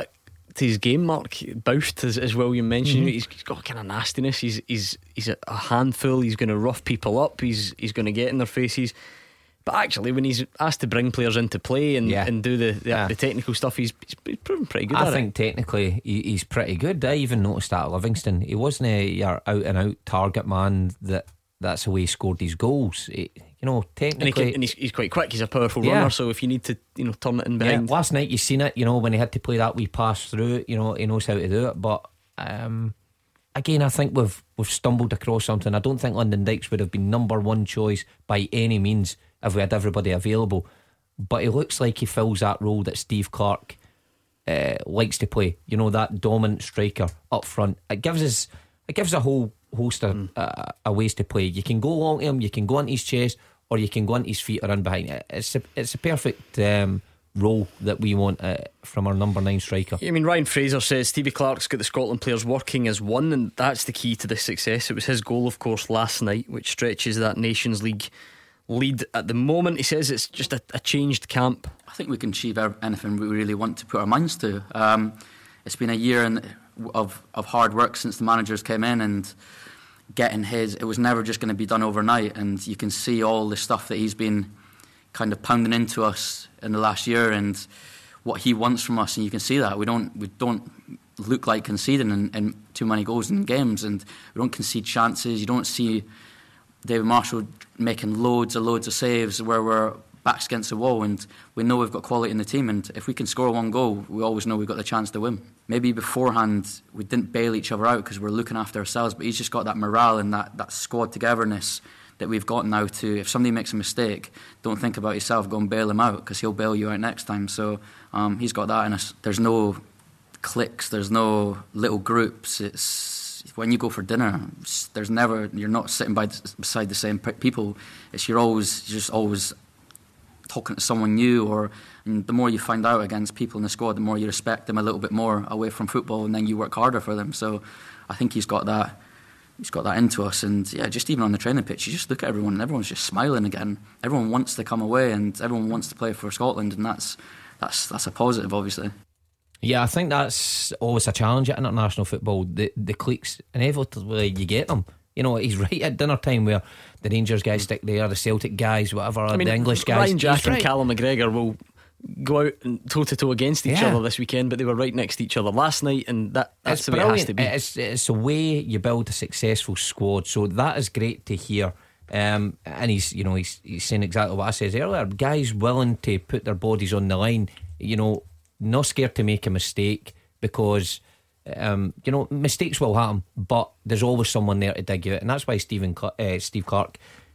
to his game, Mark. Bouthed, as, as William mentioned, Mhm. he's, he's got a kind of nastiness. He's he's he's a, a handful. He's going to rough people up. He's he's going to get in their faces. But actually, when he's asked to bring players into play and, Yeah. and do the the, Yeah. the technical stuff, he's, he's he's proven pretty good I at think technically he, he's pretty good. I even noticed that at Livingston, he wasn't a your out and out target man. That that's the way he scored these goals. He, you know, it. And, he technically, can, and he's, he's quite quick. He's a powerful Yeah. runner. So if you need to, you know, turn it in yeah, behind, last night you seen it. You know, when he had to play that wee pass through it, you know, he knows how to do it. But um, again, I think we've we've stumbled across something. I don't think London Dykes would have been number one choice by any means if we had everybody available. But he looks like he fills that role that Steve Clarke uh, likes to play. You know, that dominant striker up front. It gives us it gives a whole host of uh, uh, ways to play. You can go along to him, you can go into his chest, or you can go into his feet or in behind. It's a, it's a perfect um, role that we want uh, from our number nine striker. I mean, Ryan Fraser says Stevie Clarke's got the Scotland players working as one, and that's the key to the success. It was his goal, of course, last night, which stretches that Nations League lead at the moment. He says it's just a, a changed camp. I think we can achieve anything we really want to put our minds to. Um, it's been a year in, of of hard work since the managers came in, and getting his, it was never just going to be done overnight. And you can see all the stuff that he's been kind of pounding into us in the last year, and what he wants from us. And you can see that we don't we don't look like conceding in, in too many goals in games, and we don't concede chances. You don't see David Marshall making loads and loads of saves where we're backs against the wall, and we know we've got quality in the team, and if we can score one goal, we always know we've got the chance to win. Maybe beforehand we didn't bail each other out because we're looking after ourselves, but he's just got that morale and that, that squad togetherness that we've got now to, if somebody makes a mistake, don't think about yourself, go and bail him out, because he'll bail you out next time. So um, he's got that in us. There's no cliques, there's no little groups. It's when you go for dinner, there's never, you're not sitting by beside the same people. It's you're always you're just always talking to someone new, or and the more you find out against people in the squad, the more you respect them a little bit more away from football, and then you work harder for them. So I think he's got that he's got that into us. And yeah, just even on the training pitch, you just look at everyone and everyone's just smiling again. Everyone wants to come away and everyone wants to play for Scotland, and that's that's that's a positive, obviously. Yeah, I think that's always a challenge at international football. The the cliques, inevitably you get them. You know, he's right at dinner time where the Rangers guys stick there, the Celtic guys, whatever, I mean, the English guys. Ryan Jack He's and right. Callum McGregor will go out and toe to toe against each Yeah. other this weekend, but they were right next to each other last night, and that, that's It's the way it has to be. It's, it's the way you build a successful squad. So that is great to hear. Um, and he's, you know, he's he's saying exactly what I said earlier. Guys willing to put their bodies on the line. You know, not scared to make a mistake, because um, you know, mistakes will happen, but there's always someone there to dig you out, and that's why Stephen Cl- uh, Steve Clarke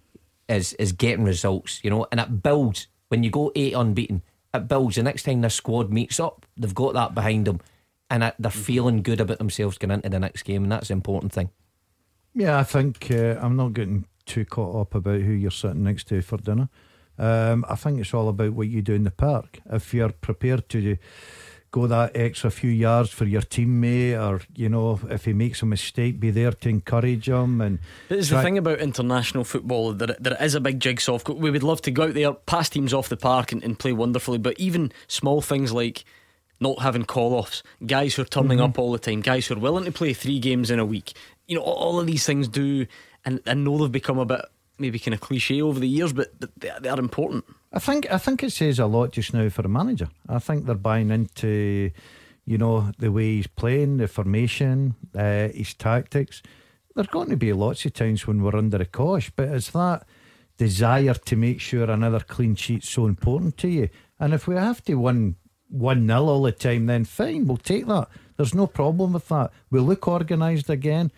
is is getting results. You know, and it builds when you go eight unbeaten. It builds. The next time this squad meets up, they've got that behind them, and it, they're feeling good about themselves going into the next game, and that's the important thing. Yeah, I think uh, I'm not getting too caught up about who you're sitting next to for dinner. Um, I think it's all about what you do in the park. If you're prepared to go that extra few yards for your teammate, or you know, if he makes a mistake, be there to encourage him. And But it's try- the thing about international football, that it, that it is a big jigsaw. We would love to go out there, pass teams off the park and, and play wonderfully, but even small things like not having call-offs, guys who are turning Mhm. up all the time, guys who are willing to play three games in a week, you know, all, all of these things do, and I know they've become a bit maybe kind of cliche over the years, but, but they, they are important. I think I think it says a lot just now for a manager. I think they're buying into, you know, the way he's playing, the formation, uh, his tactics. There's going to be lots of times when we're under a cosh, but it's that desire to make sure another clean sheet's so important to you. And if we have to win one nil all the time, then fine, we'll take that. There's no problem with that. We look organised again.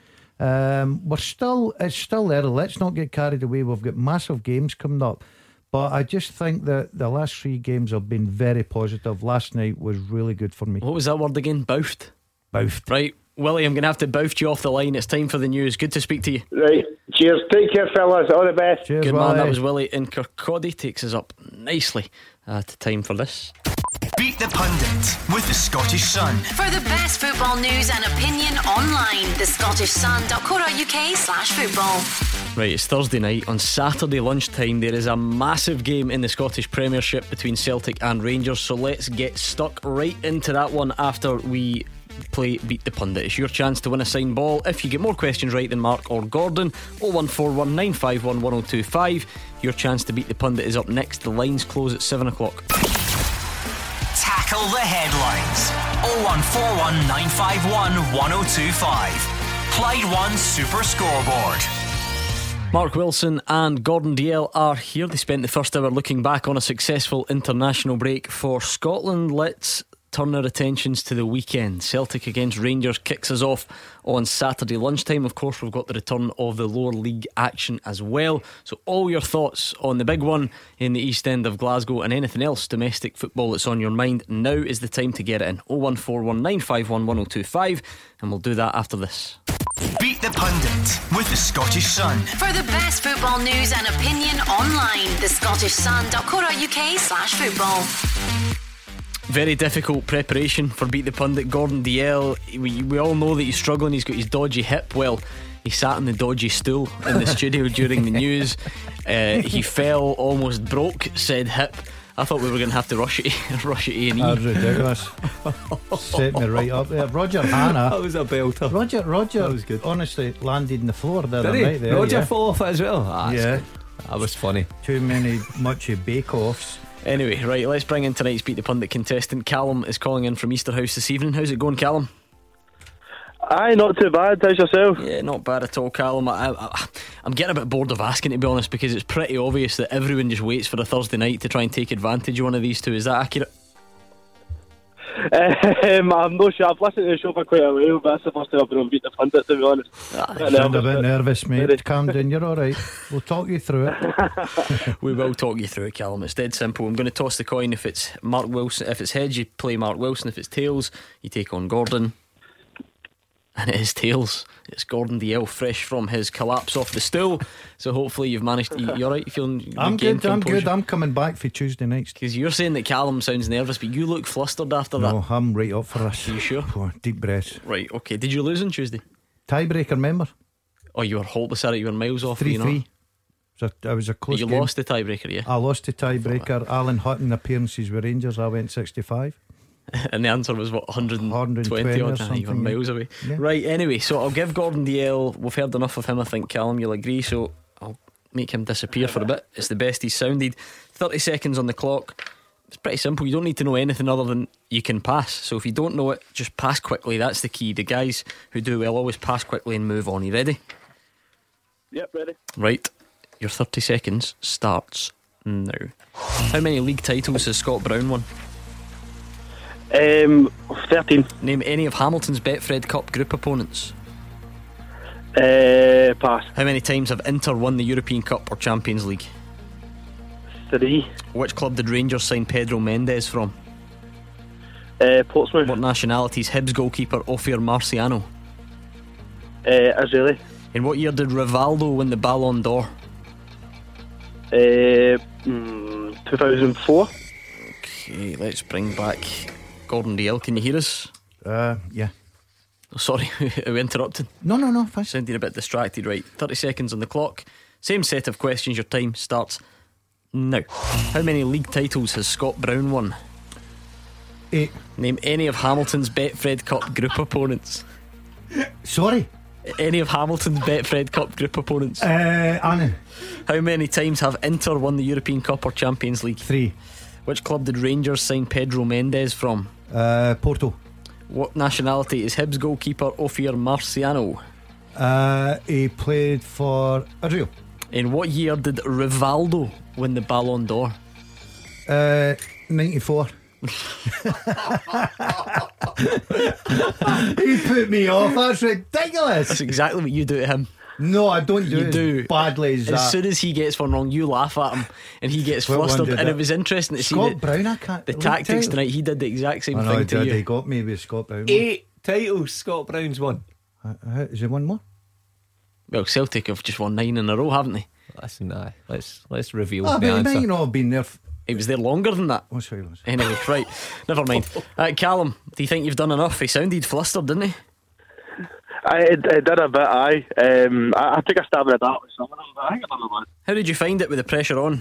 Um, we're still, it's still early. Let's not get carried away. We've got massive games coming up. But I just think that the last three games have been very positive. Last night was really good for me. What was that word again? Bouthed? Bouthed. Right, Willie, I'm going to have to bouthe you off the line. It's time for the news. Good to speak to you. Right. Cheers. Take care, fellas. All the best. Cheers, Good man, Willie. that was Willie in Kirkcaldy. Takes us up nicely uh, to time for this. Beat the Pundit with the Scottish Sun. For the best football news and opinion online, the scottish sun dot co dot uk slash football. Right, it's Thursday night. On Saturday lunchtime, there is a massive game in the Scottish Premiership between Celtic and Rangers. So let's get stuck right into that one after we play Beat the Pundit. It's your chance to win a signed ball if you get more questions right than Mark or Gordon. oh one four one nine five one one oh two five. Your chance to Beat the Pundit is up next. The lines close at seven o'clock. Tackle the headlines. oh one four one nine five one one oh two five. Clyde One Super Scoreboard. Mark Wilson and Gordon Dalziel are here. They spent the first hour looking back on a successful international break for Scotland. Let's turn our attentions to the weekend. Celtic against Rangers kicks us off on Saturday lunchtime. Of course, we've got the return of the lower league action as well. So all your thoughts on the big one in the East End of Glasgow and anything else domestic football that's on your mind, now is the time to get it in. oh one four one nine five one one oh two five, and we'll do that after this. Beat the Pundit with the Scottish Sun. For the best football news and opinion online, the Scottish Sun dot co dot uk slash football. Very difficult preparation for Beat the Pundit. Gordon Dalziel, we, we all know that he's struggling. He's got his dodgy hip. Well, he sat on the dodgy stool in the studio during the news. Uh, he fell, almost broke said hip. I thought we were going to have to rush it, rush it A and E. That was ridiculous. Set me right up there. Roger Hanna. That was a belter. Roger, Roger. That was good. Honestly, landed on the floor there. Did he? Right there. Roger yeah. fall off it as well. Ah, yeah, good. That was funny. Too many much of bake-offs. Anyway, right, let's bring in tonight's Beat the Pundit contestant. Callum is calling in from Easterhouse this evening. How's it going, Callum? Aye, not too bad. How's yourself? Yeah, not bad at all, Callum. I, I, I'm getting a bit bored of asking, to be honest, because it's pretty obvious that everyone just waits for a Thursday night to try and take advantage of one of these two. Is that accurate? Um, I'm not sure. I've listened to the show for quite a while, but that's the first time I've been on Beat the Pundit, to be honest. Ah, you sound a bit nervous, mate. Calm down, you're alright. We'll talk you through it. We will talk you through it, Callum. It's dead simple. I'm going to toss the coin. If it's Mark Wilson, if it's heads, you play Mark Wilson. If it's tails, you take on Gordon. And it is tails. It's Gordon Dalziel, fresh from his collapse off the stool. So hopefully you've managed to, you alright? You feeling? I'm good, I'm good. I'm coming back for Tuesday nights. Because you're saying that Callum sounds nervous, but you look flustered after no, that. No, I'm right up for this. Are you sure? Oh, deep breaths. Right, okay. Did you lose on Tuesday? Tiebreaker, remember? Oh, you were hopeless at it. You were miles off. three three. You know? So I was a close You game. lost the tiebreaker, yeah? I lost the tiebreaker. Alan Hutton appearances with Rangers, I went sixty-five. And the answer was what, one hundred twenty, one hundred twenty or or something, you were miles away. Yeah. Right, anyway, so I'll give Gordon Dalziel, we've heard enough of him, I think, Callum, you'll agree. So I'll make him disappear for a bit. It's the best he's sounded. Thirty seconds on the clock. It's pretty simple. You don't need to know anything other than you can pass. So if you don't know it, just pass quickly. That's the key. The guys who do well always pass quickly and move on. You ready? Yep, ready. Right, your thirty seconds starts now. How many league titles has Scott Brown won? Um, thirteen. Name any of Hamilton's Betfred Cup group opponents. Uh, pass. How many times have Inter won the European Cup or Champions League? Three. Which club did Rangers sign Pedro Mendes from? Uh, Portsmouth. What nationality is Hibs goalkeeper Ophir Marciano? Uh, Israeli. In what year did Rivaldo win the Ballon d'Or? Uh, mm, two thousand four. Okay, let's bring back Gordon Dalziel. Can you hear us? Uh, yeah. Oh, sorry, are we interrupted? No, no, no, fine. Sounded a bit distracted. Right, thirty seconds on the clock. Same set of questions. Your time starts now. How many league titles has Scott Brown won? Eight. Name any of Hamilton's Betfred Cup group opponents. Sorry? Any of Hamilton's Betfred Cup group opponents. Uh, Anna. How many times have Inter won the European Cup or Champions League? Three. Which club did Rangers sign Pedro Mendes from? Uh, Porto. What nationality is Hibs goalkeeper Ophir Marciano? Uh, he played for Israel. In what year did Rivaldo win the Ballon d'Or? Uh, ninety-four. He put me off. That's ridiculous. That's exactly what you do to him. No, I don't do you it do. as badly as, as that. soon as he gets one wrong, you laugh at him and he gets What flustered. one And did it it? was interesting to Scott see that Brown, I can't the league tactics title. tonight. He did the exact same I know, thing he to did. you. He got me with Scott Brown. Eight titles Scott Brown's won. Uh, uh, is there one more? Well, Celtic have just won nine in a row, haven't they? Listen, aye, let's let's reveal Ah, the but he answer. might not have been there. F- He was there longer than that. oh, sorry, Lance. Anyway, right, never mind. uh, Callum, do you think you've done enough? He sounded flustered, didn't he? I it, it did a bit. Aye, um, I, I took a stab at that with some of them, but I think I done a bit. How did you find it with the pressure on?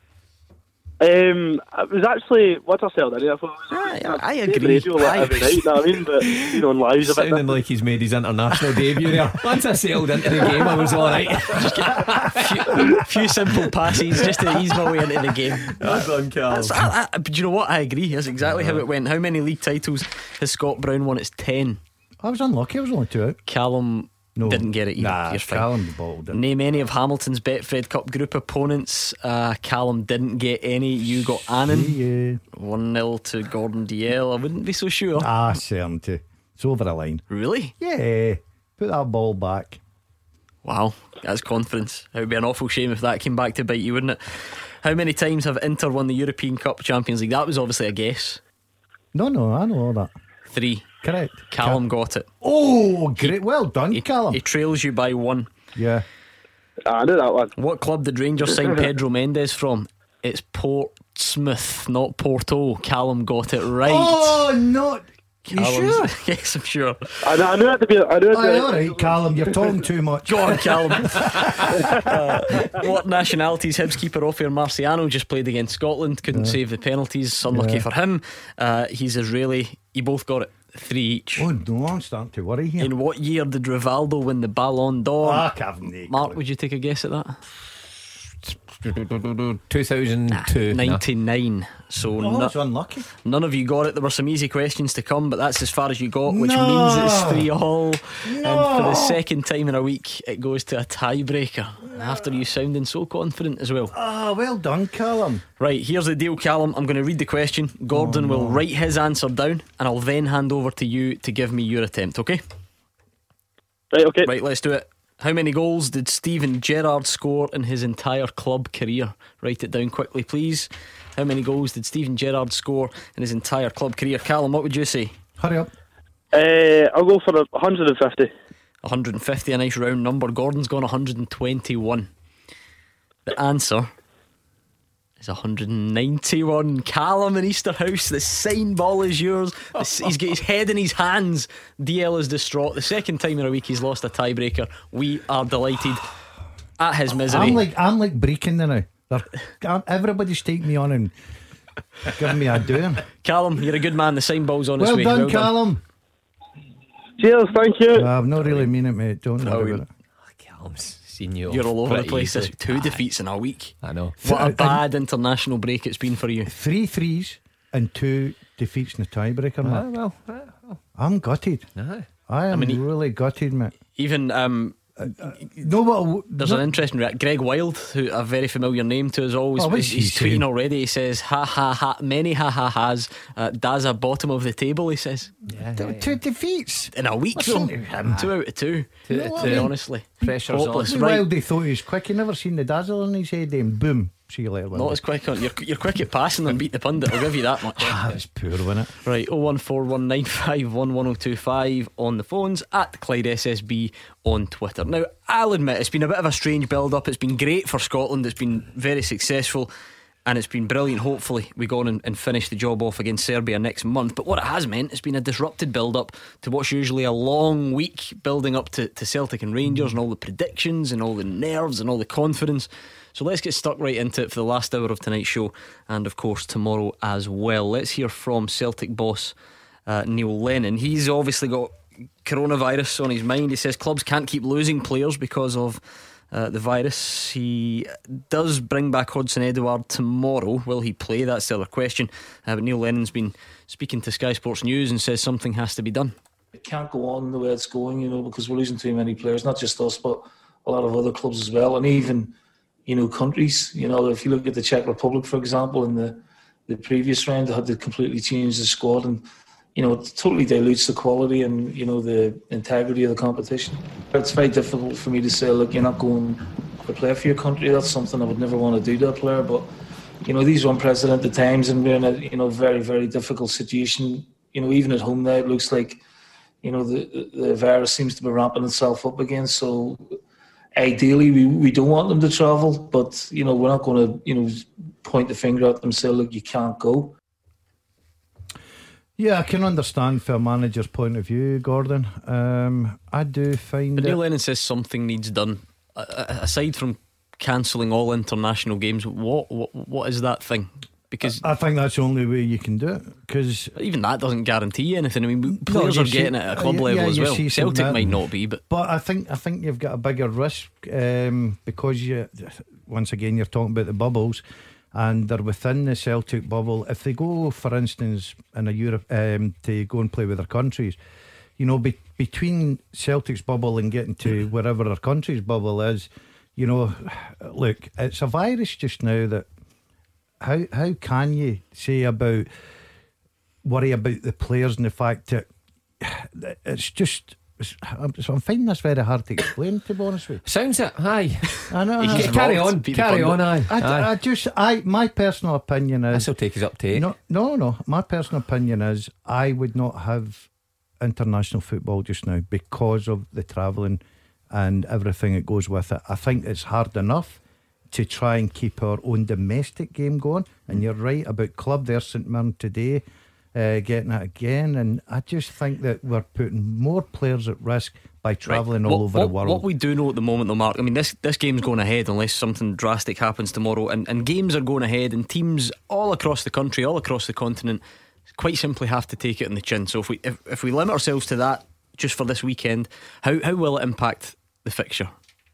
Um, it was actually what I said. I thought it was I, I Dave agree. Radio like I- every night, you know what I mean? But you know, live's a bit Sounding like he's made his international debut there. Once I settled into the game, I was alright. few, few simple passes just to ease my way into the game. Well done, Carl. That's, I, I, but you know what? I agree. That's exactly how it went. How many league titles has Scott Brown won? It's ten. I was unlucky. I was only two out. Callum No. didn't get it either. Nah, You're fine. Callum bottled it. Name any of Hamilton's Betfred Cup group opponents. Uh, Callum didn't get any. You got Annan. Yeah. one nil to Gordon D L. I wouldn't be so sure. Ah, certainty. It's over the line. Really? Yeah. Put that ball back. Wow, that's confidence. It would be an awful shame if that came back to bite you, wouldn't it? How many times have Inter won the European Cup Champions League? That was obviously a guess. No, no, I know all that. Three. Correct. Callum got it. Oh, great. Well done, He, Callum. he trails you by one. Yeah. I knew that one. What club did Rangers sign Pedro Mendes from? It's Portsmouth, not Porto. Callum got it right. Oh, not. You Callum's- sure? Yes, I'm sure. I, I knew it to be. I knew it to Aye, be. all right, Callum, you're talking too much. Go on, Callum. uh, what nationalities Hibs keeper Ofer Marciano just played against Scotland? Couldn't Yeah. save the penalties. Unlucky Yeah. for him. Uh, he's Israeli. You both got it. Three each. Oh, no, I'm starting to worry here. In what year did Rivaldo win the Ballon d'Or? Ah, Kevin, Mark, would you take a guess at that? two thousand two. ninety-nine. So Oh, no- that's unlucky. none of you got it. There were some easy questions to come, but that's as far as you got, which No. means it's three all. And for the No. second time in a week, it goes to a tiebreaker. After you sounding so confident as well. Ah, well done, Callum. Right, here's the deal, Callum. I'm going to read the question. Gordon will write his answer down, and I'll then hand over to you to give me your attempt. Okay? Right, okay. Right, let's do it. How many goals did Steven Gerrard score in his entire club career? Write it down quickly, please. How many goals did Steven Gerrard score in his entire club career? Callum, what would you say? Hurry up. Uh, I'll go for one hundred fifty. one hundred fifty, a nice round number. Gordon's gone one hundred twenty-one. The answer is one hundred ninety-one. Callum in Easterhouse, the sign ball is yours. The- He's got his head in his hands. D L is distraught. The second time in a week he's lost a tiebreaker. We are delighted at his misery. I'm like I'm like breaking the now. They're- Everybody's taking me on and giving me a doing. Callum, you're a good man. The sign ball's on its Well way. done, Callum. Cheers, thank you. I've not really mean it, mate. Don't No, worry you- about it. Callum's seen you. You're off all over the pretty place. easily. This two defeats in a week. I know. What a And- bad international break it's been for you. Three threes and two defeats in the tiebreaker, Ah, mate. well, ah, well. I'm gutted. Aye. I am I mean, he- really gutted, mate. Even um, No, what? there's an interesting react. Greg Wild, who a very familiar name to us always, Oh, what's he's, he he's saying? tweeting already. He says, "Ha ha ha, many ha ha has." Uh, Daza bottom of the table. He says Yeah, Two, yeah, two defeats. in a week. Listen though. to him. Two out of two. Two To- out of to- two. honestly, Pressure's on. hopeless. Right. Right, Wild, they thought he was quick. You never seen the dazzle in his head. Then boom. See you later. not Willie. as quick on. You're you're quick at passing and beat the pundit. I'll give you that much. Ah, it's poor, wasn't it? Right, oh one four one nine five one one oh two five on the phones, at Clyde S S B on Twitter. Now, I'll admit it's been a bit of a strange build up. It's been great for Scotland, it's been very successful, and it's been brilliant. Hopefully we go on and, and finish the job off against Serbia next month. But what it has meant, it's been a disrupted build up to what's usually a long week building up to, to Celtic and Rangers, and all the predictions and all the nerves and all the confidence. So let's get stuck right into it for the last hour of tonight's show, and of course tomorrow as well. Let's hear from Celtic boss uh, Neil Lennon. He's obviously got coronavirus on his mind. He says clubs can't keep losing players because of uh, the virus. He does bring back Hudson-Edouard tomorrow. Will he play? That's the other question. uh, But Neil Lennon's been speaking to Sky Sports News and says something has to be done. It can't go on the way it's going, you know, because we're losing too many players, not just us, but a lot of other clubs as well, and even, you know, countries. You know, if you look at the Czech Republic, for example, in the, the previous round, they had to completely change the squad, and, you know, it totally dilutes the quality and, you know, the integrity of the competition. It's very difficult for me to say, look, you're not going to play for your country. That's something I would never want to do to a player, but, you know, these are unprecedented times, and we're in a, you know, very, very difficult situation. You know, even at home now, it looks like, you know, the the virus seems to be ramping itself up again. So ideally, we, we don't want them to travel, but, you know, we're not going to, you know, point the finger at them and say, look, you can't go. Yeah, I can understand from a manager's point of view, Gordon. Um, I do find But that Neil Lennon says something needs done. A- a- Aside from cancelling all international games, what what, what is that thing? Because I think that's the only way you can do it. Because even that doesn't guarantee anything. I mean, players you are see- getting it at a club uh, yeah, level yeah, as you well. see some Celtic that. might not be, but But I think I think you've got a bigger risk um, because you, once again, you're talking about the bubbles, and they're within the Celtic bubble. If they go, for instance, in a Europe um, to go and play with their countries, you know, be, between Celtic's bubble and getting to wherever their country's bubble is, you know, look, it's a virus just now that. How how can you say about worry about the players and the fact that it's just it's, I'm, so I'm finding this very hard to explain, to be honest with you. Sounds it, aye. I know. You I- can carry on, carry on, aye. I, aye. I just I my personal opinion is This will take us up to eight. no no no. My personal opinion is I would not have international football just now because of the travelling and everything that goes with it. I think it's hard enough to try and keep our own domestic game going. And you're right about club there, St Mirren today, uh, getting it again. And I just think that we're putting more players at risk by travelling Right. all What- over what, the world. What we do know at the moment, though, Mark, I mean, this this game's going ahead unless something drastic happens tomorrow, and, and games are going ahead, and teams all across the country, all across the continent, quite simply have to take it on the chin. So if we if, if we limit ourselves to that just for this weekend, how how will it impact the fixture?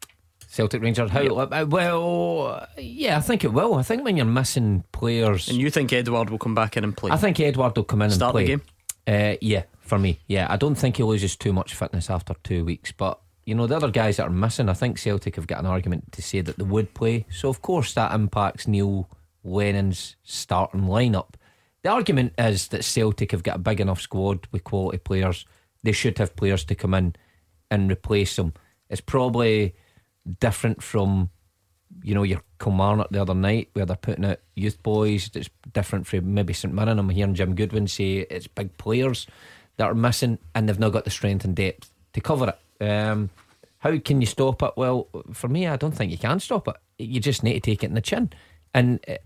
Celtic Rangers, how? Uh, well, yeah, I think it will. I think when you're missing players, And you think Edward will come back in and play? I think Edward will come in Start and the play. Uh, yeah, for me, yeah. I don't think he loses too much fitness after two weeks. But you know, the other guys that are missing, I think Celtic have got an argument to say that they would play. So of course that impacts Neil Lennon's starting lineup. The argument is that Celtic have got a big enough squad with quality players. They should have players to come in and replace them. It's probably different from, you know, your Kilmarnock the other night where they're putting out youth boys. It's different from maybe St Mirren. I'm hearing Jim Goodwin say it's big players that are missing and they've not got the strength and depth to cover it. Um, how can you stop it? Well, for me, I don't think you can stop it. You just need to take it in the chin. And uh,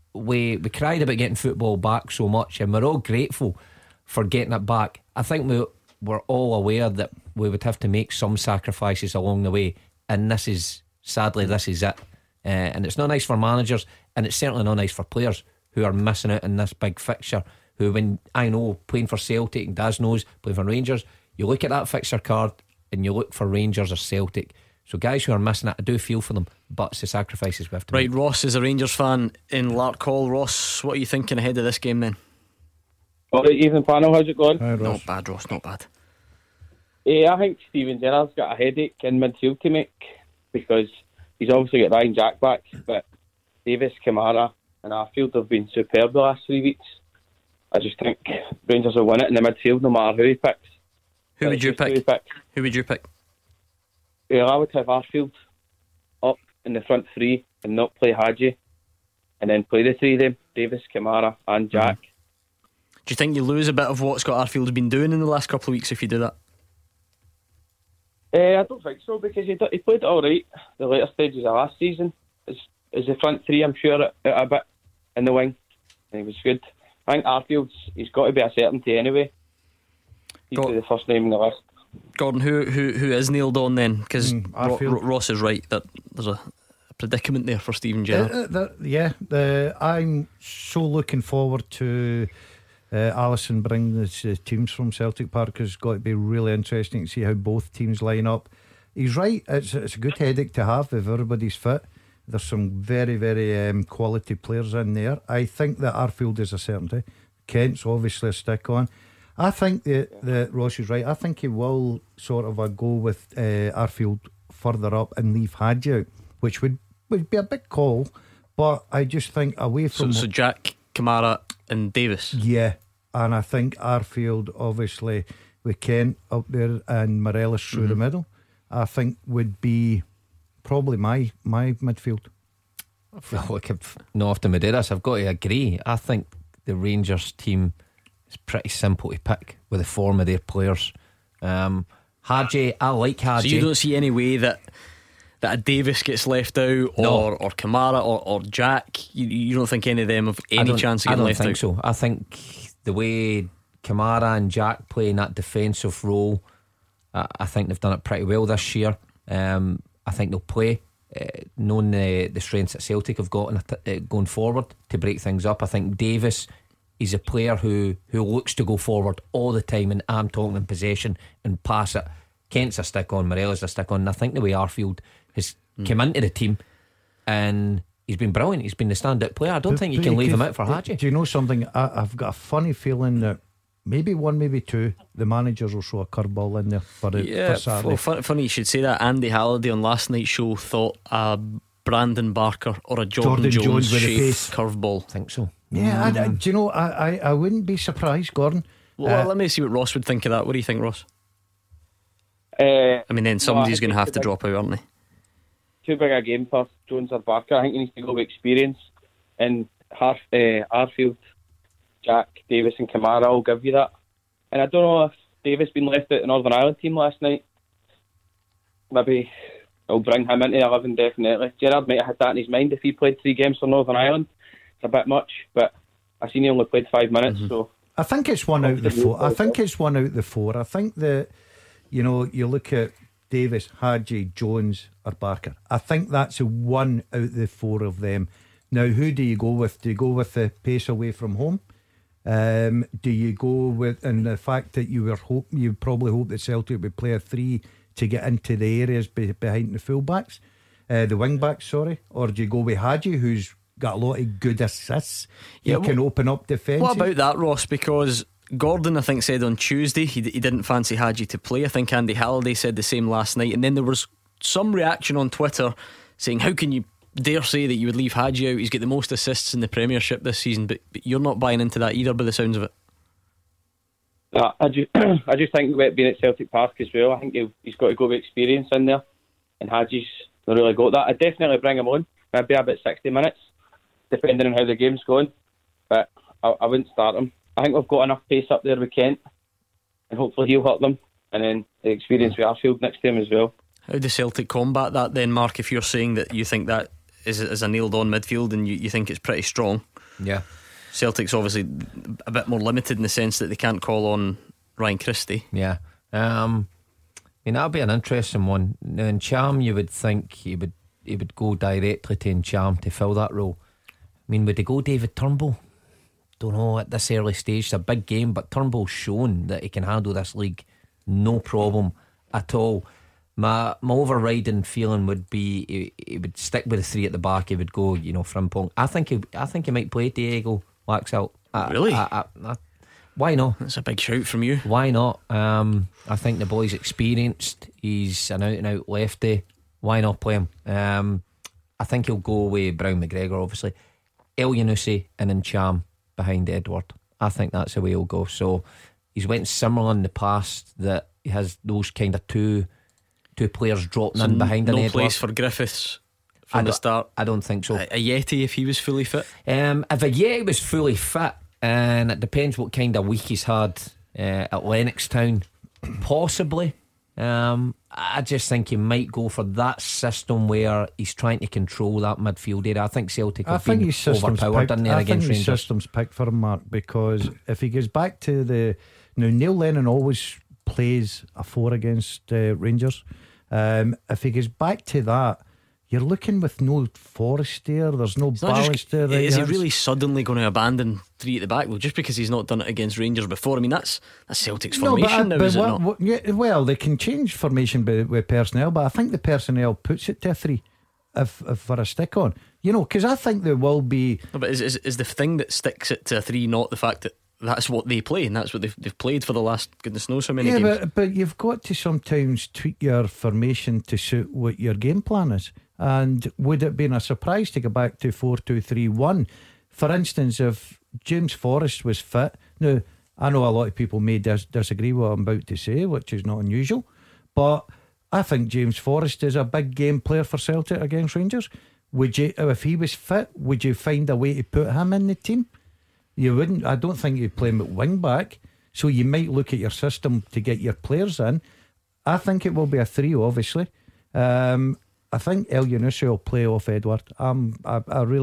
we we cried about getting football back so much, and we're all grateful for getting it back. I think we we're all aware that we would have to make some sacrifices along the way, and this is sadly this is it. Uh, and it's not nice for managers, and it's certainly not nice for players who are missing out in this big fixture. Who, when I know playing for Celtic, and Daz knows playing for Rangers, you look at that fixture card and you look for Rangers or Celtic. So guys who are missing it, I do feel for them, but it's the sacrifices we have to Right, make. Ross is a Rangers fan in Larkhall. Ross, what are you thinking ahead of this game then? All right, evening panel, how's it going? Not bad, Ross, not bad. Yeah, I think Steven Gerrard's got a headache in midfield to make because he's obviously got Ryan Jack back, but Davis, Kamara and Arfield have been superb the last three weeks. I just think Rangers will win it in the midfield no matter who he picks. Who would you pick? Who, pick. Who would you pick? Yeah, I would have Arfield up in the front three and not play Hadji, and then play the three of them, Davis, Kamara and Jack. Mm-hmm. Do you think you lose a bit of what Scott Arfield's been doing in the last couple of weeks if you do that? Uh, I don't think so because he, he played all right the later stages of last season. As, as the front three, I'm sure, a, a bit in the wing. And he was good. I think Arfield's he's got to be a certainty anyway. He's the first name in the list. Gordon, who who who is nailed on then? Because Mm, Ro- Arfield. Ro- Ross is right that there's a, a predicament there for Steven Gerrard. Uh, uh, the- yeah, the, I'm so looking forward to uh, Alisson bringing the uh, teams from Celtic Park. It's got to be really interesting to see how both teams line up. He's right, it's, it's a good headache to have if everybody's fit. There's some very, very um, quality players in there. I think that Arfield is a certainty. Kent's obviously a stick on. I think that, that Ross is right. I think he will sort of uh, go with uh, Arfield further up and leave Hadji out, which would, would be a big call. But I just think away So, from so Jack, Kamara and Davis. yeah, and I think Arfield obviously with Kent up there and Morelos through Mm-hmm. the middle, I think would be probably my my midfield. Well, look, if not after Medeiros, I've got to agree. I think the Rangers team is pretty simple to pick with the form of their players. Um, Hadji, I like So Hadji. you don't see any way that that a Davis gets left out, or No. or Kamara or, or Jack. You, you don't think any of them have I any don't- chance of I getting don't left think out? so. I think the way Kamara and Jack playing that defensive role, I, I think they've done it pretty well this year. Um, I think they'll play, uh, knowing the, the strengths that Celtic have got in a, uh, going forward to break things up. I think Davis is a player who, who looks to go forward all the time, and I'm talking in possession and pass it. Kent's a stick on, Morella's a stick on, and I think the way Arfield has mm. come into the team, and he's been brilliant. He's been the standout player. I don't but, think you can leave him out for Hadji. Do you know something? I, I've got a funny feeling that maybe one, maybe two, the managers will show a curveball in there for, the, yeah, for Saturday. Well, fun, funny you should say that. Andy Halliday on last night's show thought a Brandon Barker or a Jordan, Jordan Jones, Jones with shaped curveball. I think so. Yeah, mm. I, I, do you know, I, I, I wouldn't be surprised, Gordon. Well, uh, let me see what Ross would think of that. What do you think, Ross? Uh, I mean, then somebody's no, going to have to drop out, aren't they? Too big a game for Jones or Barker. I think he needs to go with experience. And Harf, uh, Arfield, Jack, Davis and Kamara will give you that. And I don't know if Davis been left out the Northern Ireland team last night. Maybe I'll bring him into the eleven, definitely. Gerrard might have had that in his mind if he played three games for Northern Ireland. It's a bit much, but I seen he only played five minutes. Mm-hmm. So I think it's one out of the four. I think it's one out of the four. I think that, you know, you look at Davis, Hadji, Jones or Barker. I think that's a one out of the four of them. Now, who do you go with? Do you go with the pace away from home? Um, do you go with, and the fact that you were hope you probably hope that Celtic would play a three to get into the areas be, behind the fullbacks, uh, the wing backs, sorry, or do you go with Hadji, who's got a lot of good assists? He yeah, can wh- open up defence. What about that, Ross? Because Gordon, I think, said on Tuesday he, he didn't fancy Hadji to play. I think Andy Halliday said the same last night, and then there was some reaction on Twitter saying, how can you dare say that you would leave Hadji out? He's got the most assists in the Premiership this season, but, but you're not buying into that either by the sounds of it. Uh, I, just, I just think about being at Celtic Park as well. I think he's got to go with experience in there, and Hadji's not really got that. I'd definitely bring him on, maybe about sixty minutes, depending on how the game's going, but I, I wouldn't start him. I think we've got enough pace up there with Kent, and hopefully he'll hurt them, and then the experience with Arfield next to him as well. How does Celtic combat that then, Mark, if you're saying that you think that is, is a nailed on midfield and you, you think it's pretty strong? Yeah. Celtic's obviously a bit more limited in the sense that they can't call on Ryan Christie. Yeah. Um, I mean, that'll be an interesting one. Now, in Cham, you would think he would he would go directly to Ncham to fill that role. I mean, would he go David Turnbull? Don't know at this early stage. It's a big game, but Turnbull's shown that he can handle this league no problem at all. My my overriding feeling would be he, he would stick with the three at the back. He would go, you know, Frimpong. I think he I think he might play Diego Laxalt. Really? I, I, I, why not? That's a big shout from you. Why not? Um, I think the boy's experienced. He's an out and out lefty. Why not play him? Um, I think he'll go with Brown McGregor, obviously. El Yunusi and Ncham behind Edward. I think that's the way he'll go. So he's went similar in the past, that he has those kind of two two players dropping so in behind no an Edward. No place for Griffiths from the start. I don't think so. A, a Yeti if he was fully fit. Um, if a Yeti was fully fit, and it depends what kind of week he's had uh, at Lennoxtown, possibly. Um, I just think he might go for that system where he's trying to control that midfield area. I think Celtic have I been think overpowered picked, in there I against think his Rangers. system's picked for him, Mark, because if he goes back to the now Neil Lennon always plays a four against uh, Rangers. Um, if he goes back to that, you're looking with no Forrest there. There's no It's not balance just- there. Is he really suddenly going to abandon three at the back? Well, just because he's not done it against Rangers before. I mean, that's that's Celtic's formation no, but, now, but is it what, not? what, yeah, well, they can change formation with, with personnel, but I think the personnel puts it to a three if, if for a stick on. You know, because I think there will be. No, but is, is is the thing that sticks it to a three not the fact that that's what they play and that's what they've, they've played for the last goodness knows how many yeah, games? but, but you've got to sometimes tweak your formation to suit what your game plan is. And would it be a surprise to go back to four two three one? For instance, if James Forrest was fit. Now, I know a lot of people may dis- disagree with what I'm about to say, which is not unusual, but I think James Forrest is a big game player for Celtic against Rangers. Would you, if he was fit, would you find a way to put him in the team? You wouldn't. I don't think you'd play him at wing back. So you might look at your system to get your players in. I think it will be a three, obviously. Um, I think El Yunusi will play off Edward. Um, I, I really do.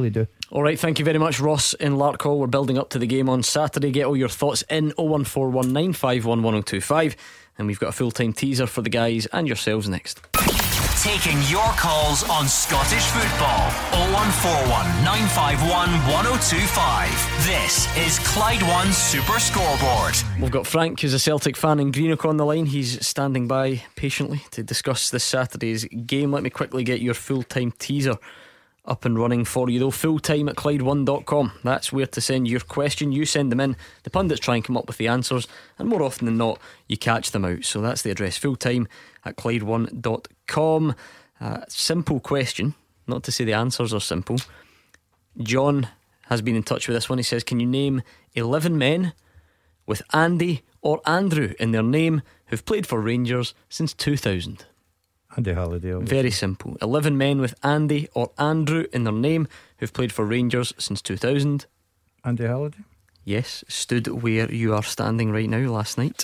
Alright, thank you very much, Ross in Larkhall. We're building up to the game on Saturday. Get all your thoughts in oh one four one nine five one one oh two five. And we've got a full-time teaser for the guys and yourselves next. Taking your calls on Scottish football. oh one four one nine five one one oh two five. This is Clyde One Super Scoreboard. We've got Frank, who's a Celtic fan in Greenock, on the line. He's standing by patiently to discuss this Saturday's game. Let me quickly get your full-time teaser up and running for you though. Fulltime at Clyde one dot com. That's where to send your question. You send them in, the pundits try and come up with the answers, and more often than not you catch them out. So that's the address, fulltime at Clyde one dot com. uh, Simple question, not to say the answers are simple. John has been in touch with this one. He says, can you name eleven men with Andy or Andrew in their name who've played for Rangers since two thousand? Andy Halliday, obviously. Very simple. eleven men with Andy or Andrew in their name who've played for Rangers since two thousand. Andy Halliday? Yes, stood where you are standing right now last night.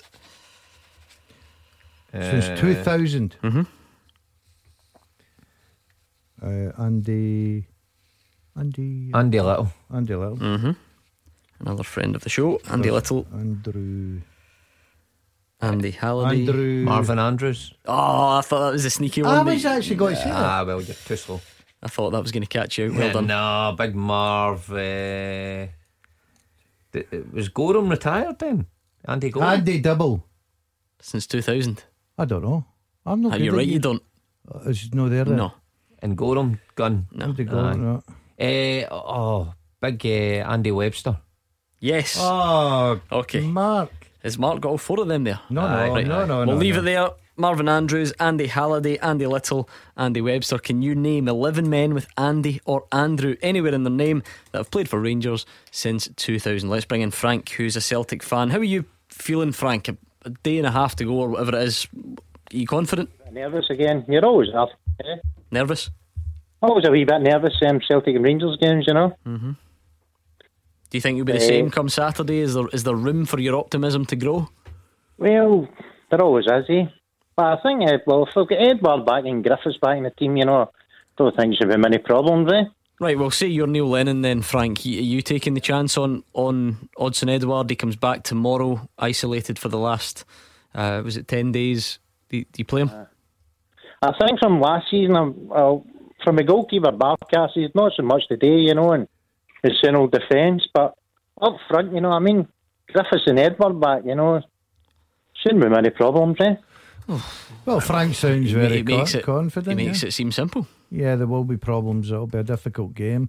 Since uh, two thousand. Mm-hmm. uh, Andy Andy Andy Little. Andy Little. Mm-hmm. Another friend of the show, Andy uh, Little. Andrew Andy Halliday. Andrew Marvin Andrews. Oh, I thought that was a sneaky one. I was actually going to say that. Ah, well, you're too slow. I thought that was going to catch you out. Well done. No, Big Marv. Uh, th- was Gorham retired then? Andy Gorham? Andy Double. Since two thousand. I don't know. I'm not. Are you right? You don't. Uh, is no there? Then? No. And Gorham gone. No. Andy Gorham, no. Uh, oh, big uh, Andy Webster. Yes. Oh, okay. Mark. Has Mark got all four of them there? No, no, Aye, right. no, no. We'll no, leave no. it there. Marvin Andrews, Andy Halliday, Andy Little, Andy Webster. Can you name eleven men with Andy or Andrew anywhere in their name that have played for Rangers since two thousand? Let's bring in Frank, who's a Celtic fan. How are you feeling, Frank? A, a day and a half to go or whatever it is. Are you confident? Nervous again. You're always up. Eh? Nervous? Always a wee bit nervous. Um, Celtic and Rangers games, you know. Mm-hmm. Do you think you'll be the uh, same come Saturday? Is there is there room for your optimism to grow? Well, there always is, eh? But I think, uh, well, if we've got Edward back and Griffiths back in the team, you know, I don't think there should be many problems, eh? Right, well, say you're Neil Lennon then, Frank. Are you taking the chance on, on Odsonne Edouard? He comes back tomorrow, isolated for the last, uh, was it ten days? Do you, do you play him? Uh, I think from last season, I'm, well, from a goalkeeper Barkas, he's not so much today, you know, and his general defence, but up front, you know, I mean, Griffiths and Edward back, you know, shouldn't be many problems, eh? Well, Frank sounds very he makes co- it, confident. He makes yeah. it seem simple. Yeah, there will be problems. It'll be a difficult game.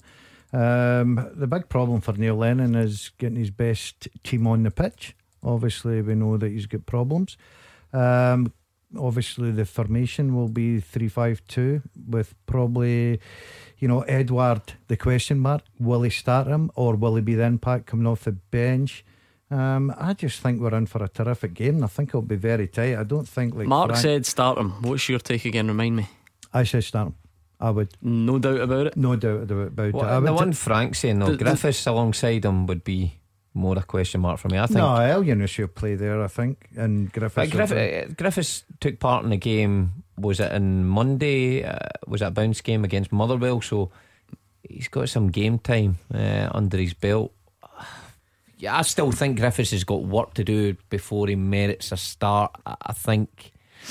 Um, the big problem for Neil Lennon is getting his best team on the pitch. Obviously, we know that he's got problems. Um, obviously, the formation will be three five two with probably, you know, Edward, the question mark. Will he start him or will he be the impact coming off the bench? Um, I just think we're in for a terrific game. I think it'll be very tight. I don't think like Mark Frank, said start him. What's your take again? Remind me. I said start him. I would. No doubt about it. No doubt about well, it. I the would one t- Frank's saying though, the, the, Griffiths alongside him would be more a question mark for me. I think. No, Elyounoussi will play there, I think, and Griffiths. Griff, uh, Griffiths took part in the game. Was it on Monday? Uh, was it a bounce game against Motherwell? So he's got some game time uh, under his belt. Yeah, I still think Griffiths has got work to do before he merits a start. I, I think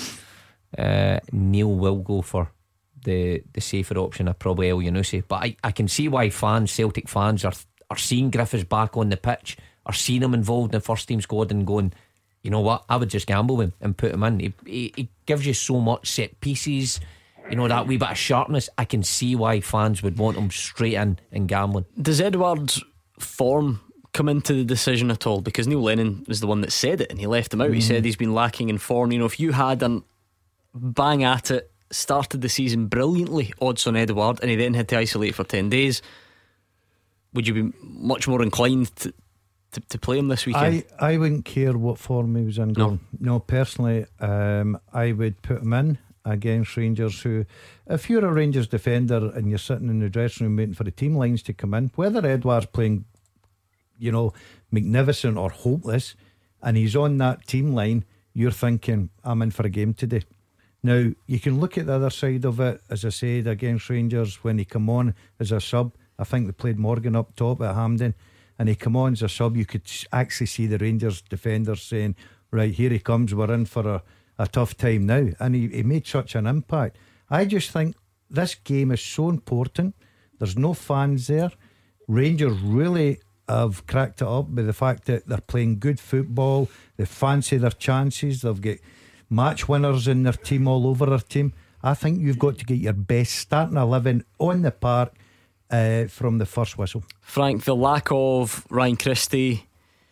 uh, Neil will go for the the safer option of probably Elyounoussi. But I, I can see why fans, Celtic fans, are are seeing Griffiths back on the pitch, are seeing him involved in the first team squad and going, you know what, I would just gamble him and put him in. He, he, he gives you so much set pieces, you know, that wee bit of sharpness. I can see why fans would want him straight in and gambling. Does Edward's form come into the decision at all? Because Neil Lennon was the one that said it and he left him out. Mm. He said he's been lacking in form. You know, if you had an bang at it, started the season brilliantly, Odsonne Edouard, and he then had to isolate for ten days, would you be much more inclined to, to, to play him this weekend? I, I wouldn't care what form he was in. No, no personally, um, I would put him in against Rangers, who, if you're a Rangers defender and you're sitting in the dressing room waiting for the team lines to come in, whether Edouard's playing, you know, magnificent or hopeless, and he's on that team line, you're thinking, I'm in for a game today. Now, you can look at the other side of it, as I said, against Rangers, when he come on as a sub, I think they played Morgan up top at Hampden, and he come on as a sub. You could actually see the Rangers defenders saying, right, here he comes, we're in for a, a tough time now. And he, he made such an impact. I just think this game is so important. There's no fans there. Rangers really have cracked it up with the fact that they're playing good football. They fancy their chances. They've got match winners in their team, all over their team. I think you've got to get your best starting eleven on the park uh, from the first whistle. Frank, the lack of Ryan Christie,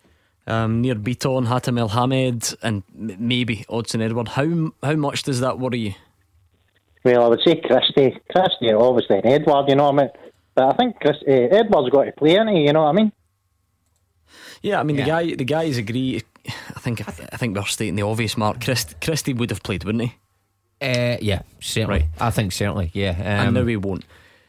um, Nir Bitton, Hatem El Hamed, and maybe Odsonne Edouard, how how much does that worry you? Well, I would say Christie, Christie obviously, and Edward, you know what I mean? But I think Chris, uh, Edward's got to play, isn't he? You know what I mean? Yeah, I mean, Yeah. the guy the guys agree. I think I think we're stating the obvious, Mark. Christ, Christie would have played, wouldn't he? Uh, yeah, certainly. Right. I think certainly, yeah. Um, And now he won't.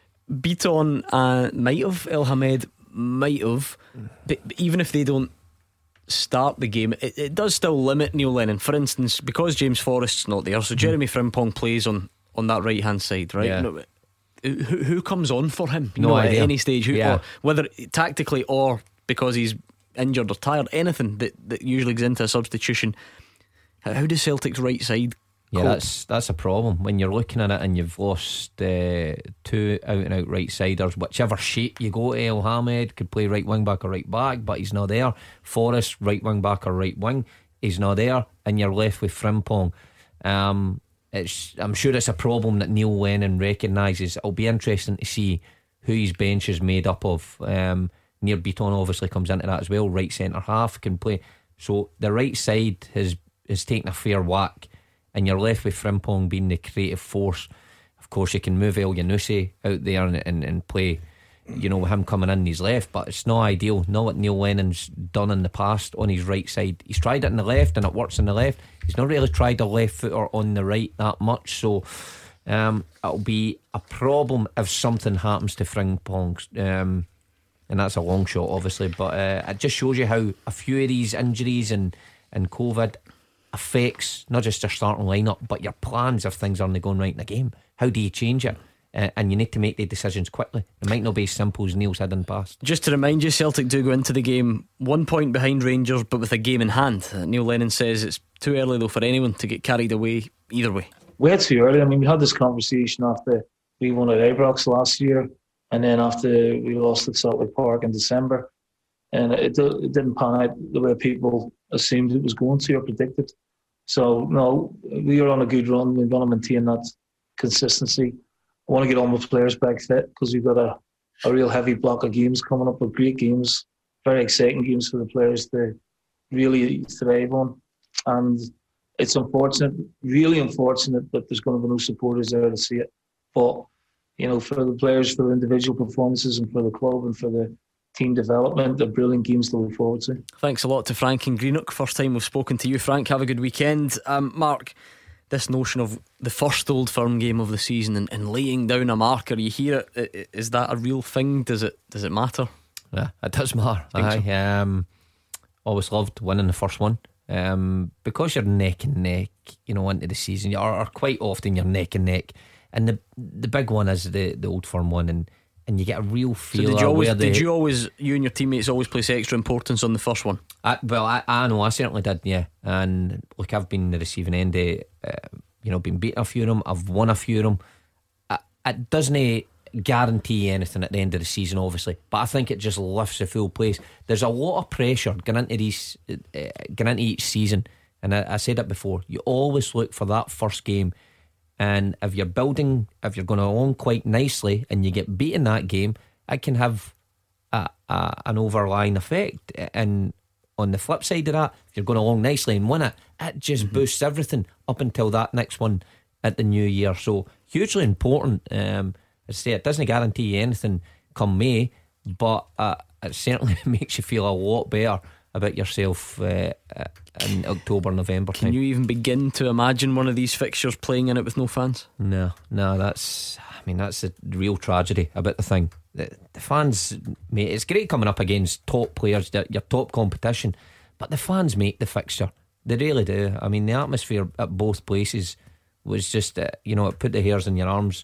Beaton uh, might have, El Hamed might have, but, but even if they don't start the game, it, it does still limit Neil Lennon. For instance, because James Forrest's not there, so Jeremy Frimpong plays on, on that right hand side, right? Yeah. No, who, who comes on for him? You No know, idea. at any stage, who, Yeah. or whether tactically or because he's injured or tired, anything that, that usually goes into a substitution. How, how does Celtic's right side Yeah, cope? that's that's a problem when you're looking at it and you've lost uh, two out and out right siders. Whichever shape you go to, El Hamed could play right wing back or right back, but he's not there. Forrest, right wing back or right wing, he's not there, and you're left with Frimpong. Um, it's I'm sure it's a problem that Neil Lennon recognises. It'll be interesting to see who his bench is made up of. Um, Nir Bitton obviously comes into that as well. Right centre half can play, so the right side has has taken a fair whack, and you're left with Frimpong being the creative force. Of course, you can move El Yanusi out there and, and, and play, you know, him coming in his left, but it's not ideal. Not what Neil Lennon's done in the past on his right side. He's tried it in the left and it works in the left. He's not really tried a left footer on the right that much, so um, it'll be a problem if something happens to Frimpong, um, and that's a long shot obviously, but uh, it just shows you how a few of these injuries and, and COVID affects not just your starting lineup but your plans if things aren't going right in the game. How do you change it? Uh, and you need to make the decisions quickly. It might not be as simple as Neil's had in the past. Just to remind you, Celtic do go into the game one point behind Rangers, but with a game in hand. uh, Neil Lennon says it's too early though for anyone to get carried away either way. Way too early. I mean, we had this conversation after we won at Ibrox last year, and then after we lost at Salt Lake Park in December, and it, it didn't pan out the way people assumed it was going to or predicted. So no, we are on a good run. We want to maintain that consistency. I want to get all my players back fit because we've got a, a real heavy block of games coming up with great games, very exciting games for the players to really thrive on. And it's unfortunate, really unfortunate that there's going to be no supporters there to see it. But, you know, for the players, for the individual performances and for the club and for the team development, they're brilliant games to look forward to. Thanks a lot to Frank in Greenock. First time we've spoken to you, Frank. Have a good weekend. um, Mark, this notion of the first Old Firm game of the season and, and laying down a marker, you hear it, is that a real thing? Does it does it matter? Yeah, it does matter. Aye, so. um, always loved winning the first one, um, because you're neck and neck, you know, into the season, or, or quite often you're neck and neck, and the the big one is the, the Old Firm one, and, and you get a real feel. So did you always, where did the, you always, you and your teammates always place extra importance on the first one? I, well, I, I know I certainly did, yeah. And look, I've been the receiving end of, uh, you know, been beaten a few of them, I've won a few of them. It, it doesn't guarantee anything at the end of the season, obviously, but I think it just lifts the full place. There's a lot of pressure going into these, uh, going into each season, and I, I said it before. You always look for that first game, and if you're building, if you're going along quite nicely, and you get beaten that game, it can have a, a, an overlying effect. And on the flip side of that, if you're going along nicely and win it, it just mm-hmm. boosts everything up until that next one at the new year. So hugely important. Um, I say it doesn't guarantee you anything come May, but uh, it certainly makes you feel a lot better about yourself uh, in October, November time. Can you even begin to imagine one of these fixtures playing in it with no fans? No, no, that's, I mean, that's the real tragedy about the thing. The, the fans, mate, it's great coming up against top players, your top competition, but the fans make the fixture. They really do. I mean, the atmosphere at both places was just, uh, you know, it put the hairs on your arms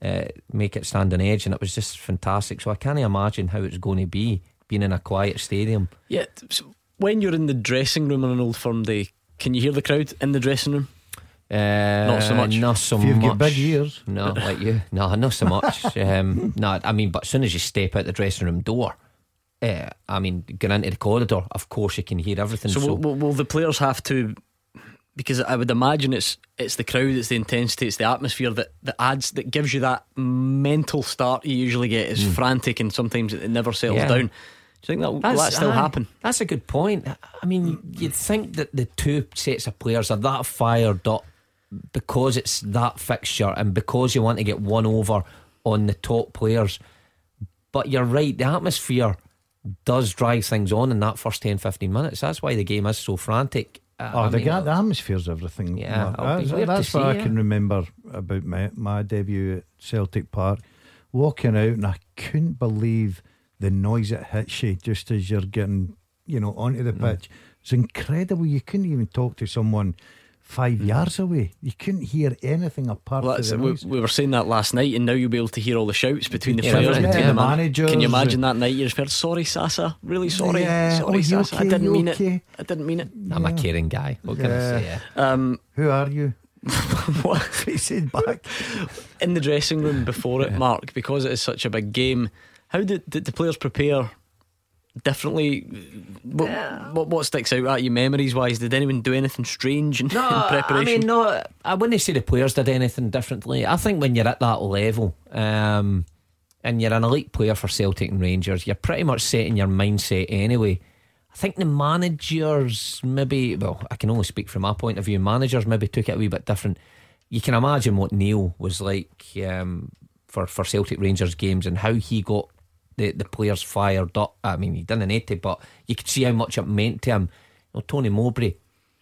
uh, make it stand on edge, and it was just fantastic. So I can't imagine how it's going to be being in a quiet stadium. Yeah, so when you're in the dressing room on an Old Firm day, can you hear the crowd in the dressing room? Uh, not so much. Not so if you've much. got big ears. No, like you. No, not so much. um, no, I mean, but as soon as you step out the dressing room door, uh, I mean, going into the corridor, of course you can hear everything. So, So, will, will, will the players have to? Because I would imagine it's it's the crowd, it's the intensity, it's the atmosphere that, that adds, that gives you that mental start you usually get. It's Mm. frantic and sometimes it never settles Yeah. down. Do you think that will That's- that still aye, happen? That's a good point. I mean, you'd think that the two sets of players are that fired up because it's that fixture and because you want to get one over on the top players. But you're right, the atmosphere does drive things on in that first ten fifteen minutes. That's why the game is so frantic. Uh, Oh, I the, mean, ga- the atmosphere's everything. Yeah, Mark. it'll be that's weird to that's what see, I yeah. can remember about my, my debut at Celtic Park. Walking out, and I couldn't believe the noise it hits you just as you're getting, you know, onto the pitch. It's incredible. You couldn't even talk to someone five yards away. You couldn't hear anything apart Well, from that's, the we, noise. we were saying that last night, and now you'll be able to hear all the shouts between the Yeah, players, yeah, between the the man- managers. Can you imagine that night you just heard, "Sorry, Sasa, really sorry, Yeah. sorry, Oh, you Sasa, okay? I didn't You mean okay?" it, I didn't mean it." I'm a caring guy. What can I Yeah. say? Yeah. Um, Who are you? what? He said back. In the dressing room before it, Mark, because it is such a big game, how did, did the players prepare differently? What, what, what sticks out at you memories wise? Did anyone do anything strange in, No, in preparation? I mean, no, I wouldn't say the players did anything differently. I think when you're at that level, um, and you're an elite player for Celtic and Rangers, you're pretty much setting your mindset anyway. I think the managers maybe, well, I can only speak from my point of view, managers maybe took it a wee bit different. You can imagine what Neil was like um, for, for Celtic Rangers games and how he got the, the players fired up. I mean, he didn't need to, but you could see how much it meant to him. You know, Tony Mowbray,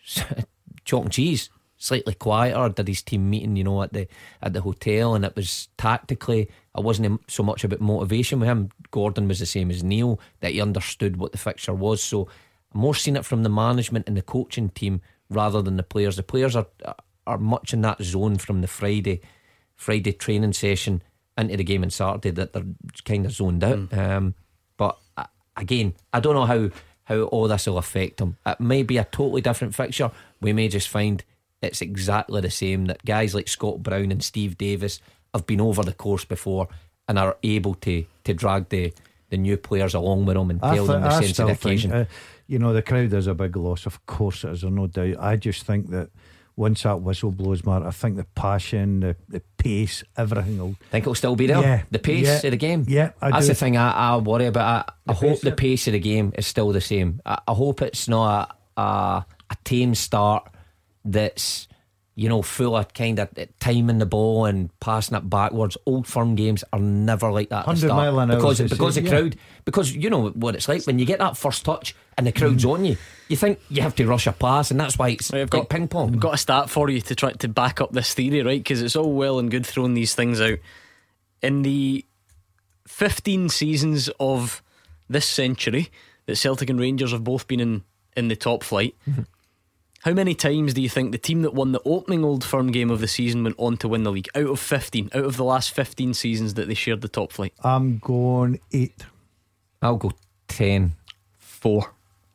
chalk and cheese, slightly quieter, did his team meeting, you know, at the at the hotel, and it was tactically, it wasn't so much about motivation with him. Gordon was the same as Neil, that he understood what the fixture was. So I'm more seeing it from the management and the coaching team rather than the players. The players are are much in that zone from the Friday Friday training session into the game on Saturday, that they're kind of zoned out. Mm. Um, but uh, again, I don't know how how all this will affect them. It may be a totally different fixture. We may just find it's exactly the same, that guys like Scott Brown and Steve Davis have been over the course before and are able to, to drag the, the new players along with them and I tell th- them the I sense of still the think, occasion. uh, you know, the crowd is a big loss. Of course it is, there's no doubt. I just think that once that whistle blows, Mark, I think the passion, the, the pace, everything will. Think it'll still be there? Yeah, The pace yeah, of the game? Yeah, I That's do. the thing I, I worry about. I, I The hope pace, the yeah. pace of the game is still the same. I, I hope it's not a, a, a tame start that's, you know, full of kind of timing the ball and passing it backwards. Old Firm games are never like that at the one hundred start. mile an hour, because as they because say, the yeah. crowd, because you know what it's like when you get that first touch and the crowd's on you. You think you have to rush a pass, and that's why it's Right, I've like got ping pong. I've got a stat for you to try to back up this theory, right? Because it's all well and good throwing these things out. In the fifteen seasons of this century that Celtic and Rangers have both been in, in the top flight, Mm-hmm. how many times do you think the team that won the opening Old Firm game of the season went on to win the league? Out of fifteen, out of the last fifteen seasons that they shared the top flight? I'm going eight. I'll go ten. Four.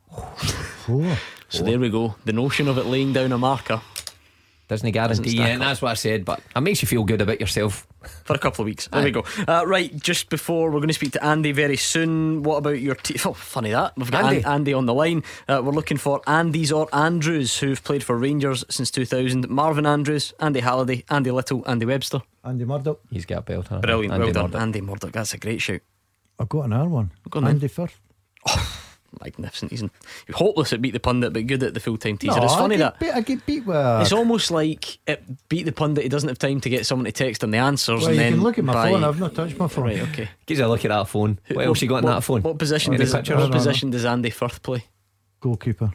Four. So there we go. The notion of it laying down a marker doesn't guarantee you, stack and up. that's what I said, but it makes you feel good about yourself for a couple of weeks. There Aye. we go. Uh, right, just before we're going to speak to Andy very soon. What about your team? Oh, funny that we've got Andy. Andy, Andy on the line. Uh, we're looking for Andys or Andrews who've played for Rangers since two thousand. Marvin Andrews, Andy Halliday, Andy Little, Andy Webster. Andy Murdoch. He's got a belt. Huh? Brilliant, Andy well done, Murdoch. Andy Murdoch. That's a great shout. I've got another one. Go on then. Andy Firth. Magnificent. He's hopeless at Beat the Pundit, but good at the full time teaser. No, It's funny I that get beat, I get beat with a- it's almost like it Beat the Pundit. He doesn't have time to get someone to text him the answers. Well, and you then can look at my by- phone. I've not touched my phone. Right, okay. Gives a look at that phone. What else you got in what, that phone? What position Any does pictures? what No, no, no. position does Andy Firth play? Goalkeeper.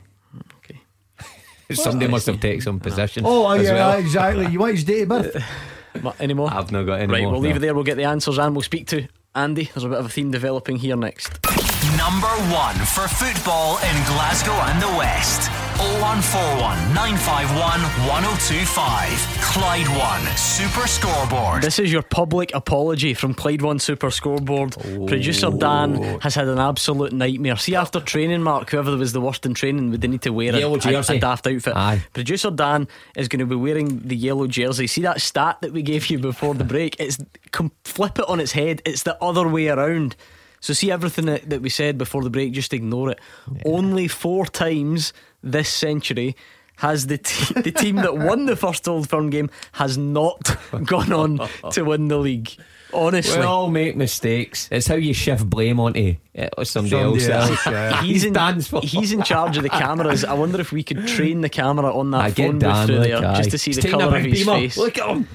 Somebody must have taken some possession. Oh, as yeah, well. exactly. You want his date of birth? Ma- Any more? I've not got any Right, more. we'll leave no. it there. We'll get the answers and we'll speak to Andy. There's a bit of a theme developing here next. Number one for football in Glasgow and the West. oh one four one, nine five one, one oh two five. Clyde One Super Scoreboard. This is your public apology from Clyde One Super Scoreboard. Oh. Producer Dan has had an absolute nightmare. See, after training, Mark, whoever was the worst in training would need to wear a, a, a daft outfit. Aye. Producer Dan is going to be wearing the yellow jersey. See that stat that we gave you before the break? It's com- flip it on its head. It's the other way around. So see everything that, that we said before the break, just ignore it. Yeah. Only four times this century has the te- the team that won the first Old Firm game has not gone on to win the league. Honestly, we all make mistakes. It's how you shift blame onto uh, somebody, somebody else, else yeah. he's, in, he's in charge of the cameras. I wonder if we could train the camera on that I phone booth through there guy. just to see He's the colour of his beamer. face. Look at him.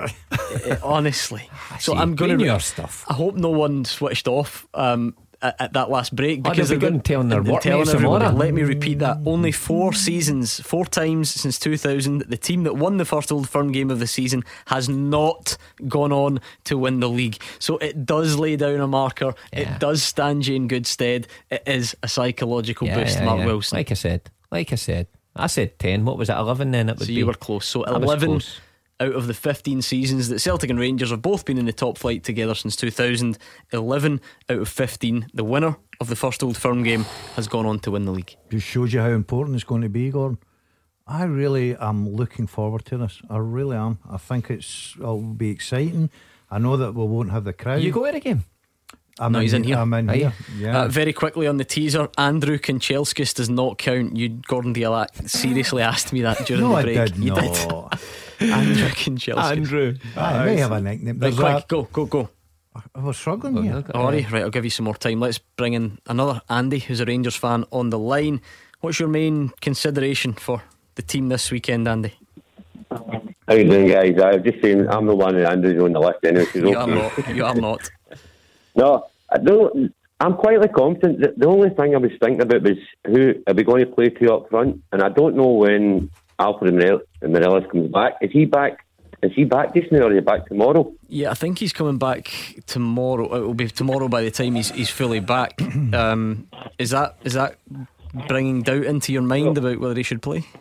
uh, honestly so I'm going to your stuff. I hope no one switched off um, at, at that last break, because they're going to tell their work telling everybody. Let me repeat that. Only four seasons, four times since two thousand, the team that won the first Old Firm game of the season has not gone on to win the league. So it does lay down a marker. Yeah. It does stand you in good stead. It is a psychological yeah, boost, yeah, Mark yeah. Wilson. Like I said, like I said, I said ten. What was it? eleven then? It would so be. You were close. So eleven out of the fifteen seasons that Celtic and Rangers have both been in the top flight together since two thousand, eleven out of fifteen, the winner of the first Old Firm game has gone on to win the league. Just shows you how important it's going to be, Gordon. I really am looking forward to this. I really am. I think it's it'll be exciting. I know that we won't have the crowd. You go at a game? I'm no, in, he's in here. I'm in here. Yeah. Uh, very quickly on the teaser, Andrew Kanchelskis does not count. You, Gordon Dialak, seriously asked me that during no, the break. I did you not. did. Andrew Kanchelskis. Andrew. I may have a nickname. Right, quick, a... go, go, go. I was struggling oh, here. Oh, right, right, I'll give you some more time. Let's bring in another Andy, who's a Rangers fan, on the line. What's your main consideration for the team this weekend, Andy? How you doing, guys? I've just seen I'm the one that Andrew's on the list anyway. You okay. are not. You are not. No, I don't. I'm quietly confident. The, the only thing I was thinking about was who are we going to play two up front, and I don't know when Alfred Morelos comes back. Is he back? Is he back this now, or is he back tomorrow? Yeah, I think he's coming back tomorrow. It will be tomorrow by the time he's he's fully back. um, is that is that bringing doubt into your mind about whether he should play?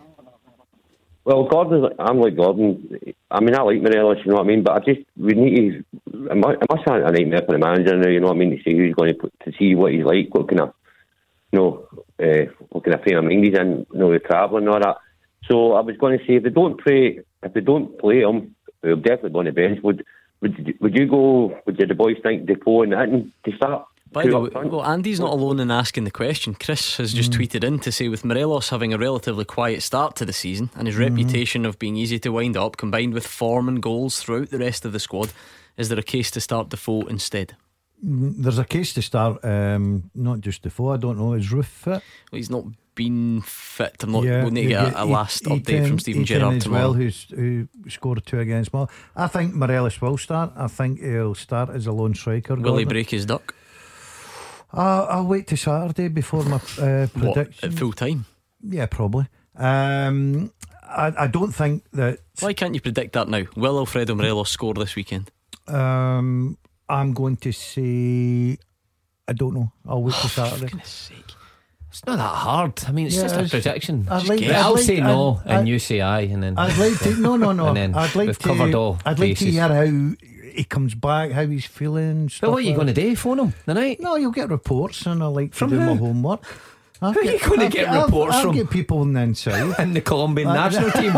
Well, Gordon, I'm like Gordon. I mean, I like Morelos, you know what I mean. But I just we need to. I must, I must have a nightmare for the manager now, you know what I mean, to see who's going to put, to see what he's like, what kind of, you know, uh, what kind of frame of mind he's in, you know, the travelling and all that. So I was going to say, if they don't play, if they don't play him, they'll definitely go on the bench. Would would would you go? Would the boys think Defoe and Hitton to start? By the way, well, Andy's not alone in asking the question. Chris has just mm. tweeted in to say, with Morelos having a relatively quiet start to the season and his mm. reputation of being easy to wind up, combined with form and goals throughout the rest of the squad, is there a case to start Defoe instead? There's a case to start um, not just Defoe. I don't know, is Roof fit? Well, he's not been fit. I'm not yeah, going to get a, a last he, update he from Stephen Gerrard as tomorrow. Well, who's, who scored two against Mull. I think Morelos will start. I think he'll start as a lone striker. Will he break his duck? Uh, I'll wait till Saturday before my uh, prediction. What, at full time? Yeah, probably. Um, I, I don't think that. Why can't you predict that now? Will Alfredo Morelos score this weekend? Um, I'm going to say I don't know. I'll wait till Saturday. For goodness sake. It's not that hard. I mean, it's yeah, just a it's, prediction. I'd like, I'd I'll like, say no, I'd, and you say aye, and then I'd like to. No, no, no. and then I'd like we've to. Covered all I'd bases. like to hear how he comes back, how he's feeling. But what are you like going to do? Phone him tonight? No, you'll get reports, and I like to from do who? my homework. I'll who get, are you going I'll to get I'll, reports I'll from? I'll get people on the inside in the Colombian uh, national team.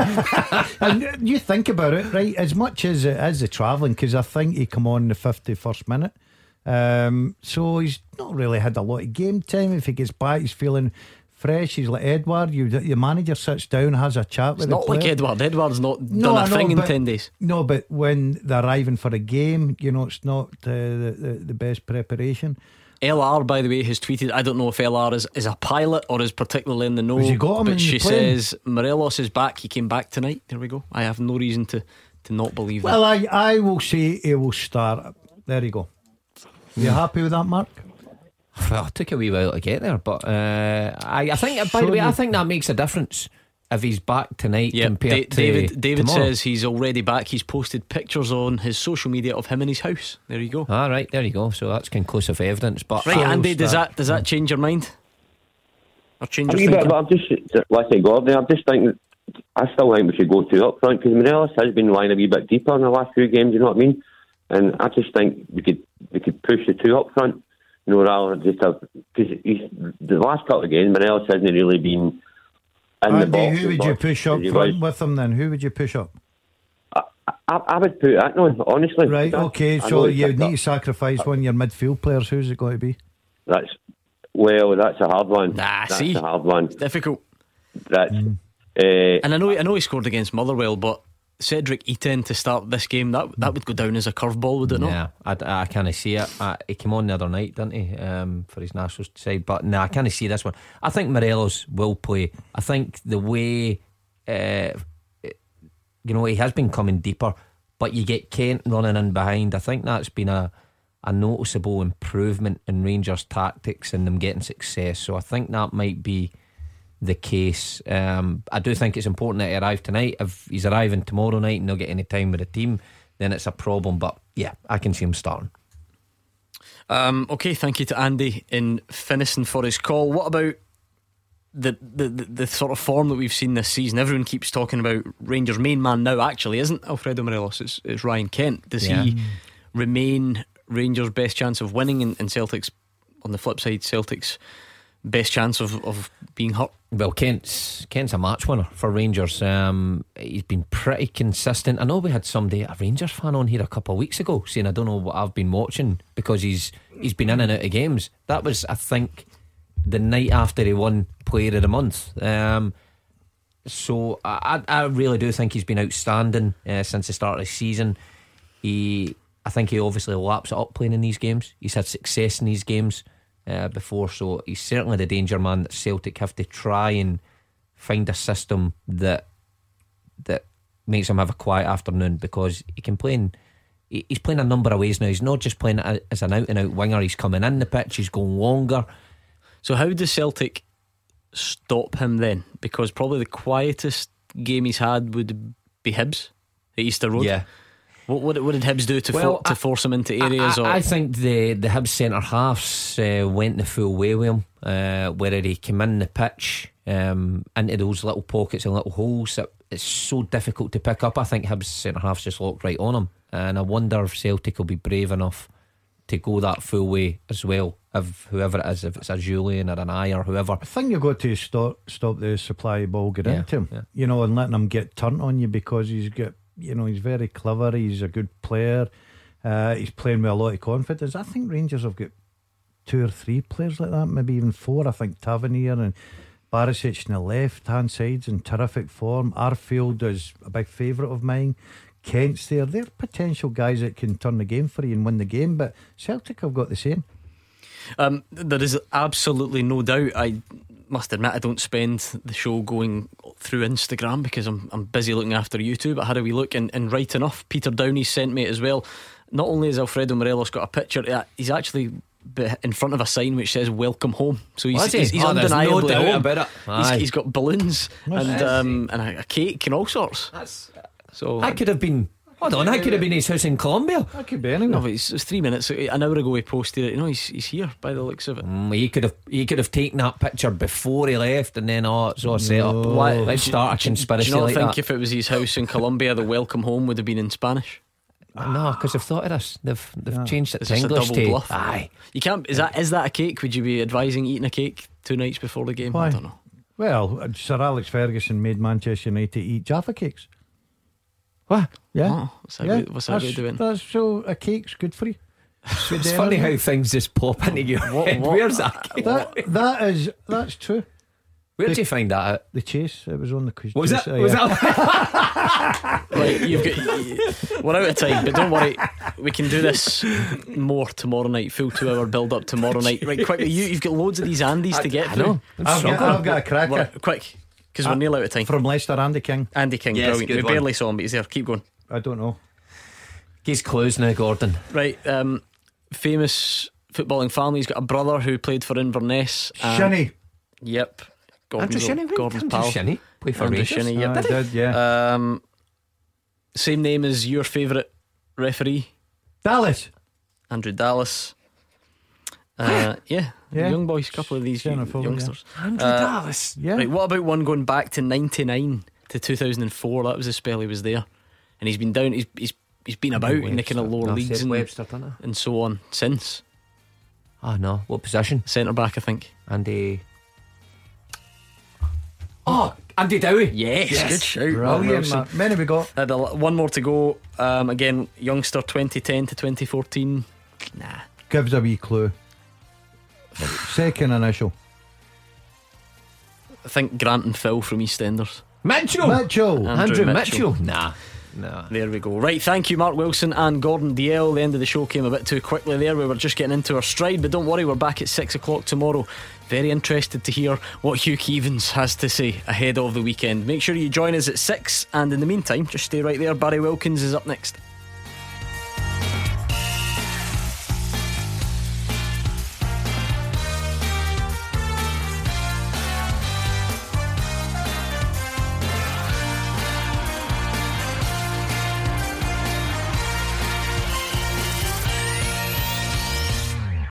And you think about it, right? As much as it is the travelling, because I think he come on the fifty-first minute. Um, so he's not really had a lot of game time. If he gets back, he's feeling fresh. He's like Edward. You, your manager sits down, has a chat with it's the not player. like Edward. Edward's not no, done a know, thing but, in ten days. No, but when they're arriving for a game, you know, it's not uh, the, the the best preparation. L R, by the way, has tweeted, I don't know if L R is, is a pilot or is particularly in the know, you got him but in she the plane? says Morelos is back. He came back tonight. There we go. I have no reason to, to not believe well, that. Well, I, I will say he will start. There you go. You mm. happy with that, Mark? Well, it took a wee while to get there, but uh, I, I think, by so the way, you, I think that makes a difference if he's back tonight Yeah, compared Da- to David. David tomorrow. says he's already back. He's posted pictures on his social media of him in his house. There you go. All right, there you go. So that's conclusive evidence. But Right, Andy, does that does that change your mind? Or change A your wee bit, thinking? but I'm just, like I Gordon, I'm just thinking, I still think we should go two up front because Morelos has been lying a wee bit deeper in the last few games, you know what I mean? And I just think we could we could push the two up front, you know, rather than just have, because the last couple of games, Morelos hasn't really been in the box. Andy, who would you box push up as he front was. with him then? Who would you push up? I, I would put that on, honestly. Right, That- okay, I so know you it's- need to sacrifice one of your midfield players. Who's it going to be? That's, well, that's a hard one. Nah, that's see, a hard one. It's difficult. That's, Mm. uh, And I know, I know he scored against Motherwell, but Cedric Itten to start this game, that that would go down as a curveball, would it not? Yeah, I, I can't see it. I, he came on the other night, didn't he, um, for his Nationals side? But no, I can't see this one. I think Morelos will play. I think the way, uh, you know, he has been coming deeper, but you get Kent running in behind. I think that's been a, a noticeable improvement in Rangers' tactics and them getting success. So I think that might be the case. um, I do think it's important that he arrive tonight. If he's arriving tomorrow night and not get any time with the team, then it's a problem. But yeah, I can see him starting. Um, okay, thank you to Andy in Finiston for his call. What about the, the, the, the sort of form that we've seen this season? Everyone keeps talking about Rangers' main man now actually isn't Alfredo Morelos, it's, it's Ryan Kent. Does Yeah. he remain Rangers' best chance of winning, and, and Celtic's, on the flip side, Celtic's best chance of, of being hurt? Well, Kent's Kent's a match winner for Rangers. Um, he's been pretty consistent. I know we had somebody, a Rangers fan, on here a couple of weeks ago saying, I don't know what I've been watching because he's he's been in and out of games. That was, I think, the night after he won Player of the Month. Um, so I, I really do think he's been outstanding uh, since the start of the season. He, I think he obviously laps it up playing in these games. He's had success in these games Uh, before, so he's certainly the danger man that Celtic have to try and find a system that that makes him have a quiet afternoon, because he can play in, he, he's playing a number of ways now. He's not just playing as an out and out winger, he's coming in the pitch, he's going longer. So how does Celtic stop him then? Because probably the quietest game he's had would be Hibs at Easter Road. Yeah. What, what, what did Hibs do to, Well, fo- to I- force him into areas? I, or I think the the Hibs centre halves uh, went the full way with him, uh, where he came in the pitch um, into those little pockets and little holes that it's so difficult to pick up. I think Hibs centre halves just locked right on him, and I wonder if Celtic will be brave enough to go that full way as well. If whoever it is, if it's a Julian or an Eye or whoever, I think you've got to stop stop the supply ball get Yeah, into him, yeah. you know, and letting him get turned on you, because he's got, you know, he's very clever, he's a good player, uh, he's playing with a lot of confidence. I think Rangers have got two or three players like that, maybe even four. I think Tavernier and Barisic on the left hand side's in terrific form. Arfield is a big favourite of mine. Kent's there. They're potential guys that can turn the game for you and win the game, but Celtic have got the same. Um, there is absolutely no doubt. I must admit I don't spend the show going through Instagram because I'm I'm busy looking after YouTube. I had a wee look, and, and right enough, Peter Downey sent me it as well. Not only has Alfredo Morelos got a picture, uh, he's actually be- in front of a sign which says "Welcome Home." So he's, Was he? he's, he's Oh, there's no undeniably doubt home. about it. He's, Aye. he's got balloons That's and um, and a, a cake and all sorts. That's, so I could have been. Hold on, I could have been his house in Colombia. That could be anywhere. No, but it's, it's three minutes. An hour ago he posted it. You know, he's he's here by the looks of it. Mm, he could have he could have taken that picture before he left, and then oh, it's all set up. No. Why- Let's start a Do conspiracy you not like think that. if it was his house in Colombia, the welcome home would have been in Spanish? No, because they've thought of this. They've they've Yeah. changed it Is to this a English. double to- bluff? Aye. You can't. Is that is that a cake? Would you be advising eating a cake two nights before the game? Why? I don't know. Well, Sir Alex Ferguson made Manchester United eat Jaffa cakes. What? Yeah. Oh, what's that yeah. guy- what's that that's, guy doing? That's so a cake's good for you. It's funny how things just pop into your What- head. what- Where's that? That that is that's true. Where did The- you find that out? The Chase. It was on the quiz. Was Chase, it? uh, Was yeah. that? Right, you've got. We're out of time, but don't worry. We can do this more tomorrow night. Full two hour build up tomorrow night. Right, quickly. You, you've got loads of these Andys to get I through. know. I'm I've, got, struggling. I've got a cracker. We're- quick, because we're Uh, nearly out of time. From Leicester, Andy King. Andy King, Yes, brilliant. good We one. barely saw him, but he's there. Keep going. I don't know. He's closed now, Gordon. Right, um, famous footballing family. He's got a brother who played for Inverness. and- Shinny. Yep. Gordon's, Andrew Shinnie, Gordon's Andrew pal. Shinnie, play for Andrew Rangers. Shinnie, yeah. Ah, Did he? did, yeah. Um, same name as your favourite referee, Dallas. Andrew Dallas. Uh, yeah, Yeah. young boys, a couple of these Centre forward, youngsters. yeah. Andrew Uh, Dallas. Yeah. Right, what about one going back to ninety-nine to two thousand four? That was the spell he was there, and he's been down. He's he's he's been about in the kind of lower No, leagues Seth and, Webster, didn't I? and so on since. Oh no, what position? Centre back, I think. Andy. Oh, Andy Dowie. Yes, Yes. good shout. Brilliant, Wilson. man. Many we got. Had a l- one more to go. Um, again, youngster, twenty ten to twenty fourteen. Nah, Gives a wee clue. Second initial. I think Grant and Phil from EastEnders. Mitchell. Mitchell. Andrew, Andrew Mitchell. Mitchell. Nah. Nah. There we go. Right, thank you, Mark Wilson and Gordon D L. The end of the show came a bit too quickly there. We were just getting into our stride, but don't worry, we're back at six o'clock tomorrow. Very interested to hear what Hugh Keevins has to say ahead of the weekend. Make sure you join us at six, and in the meantime, just stay right there. Barry Wilkins is up next.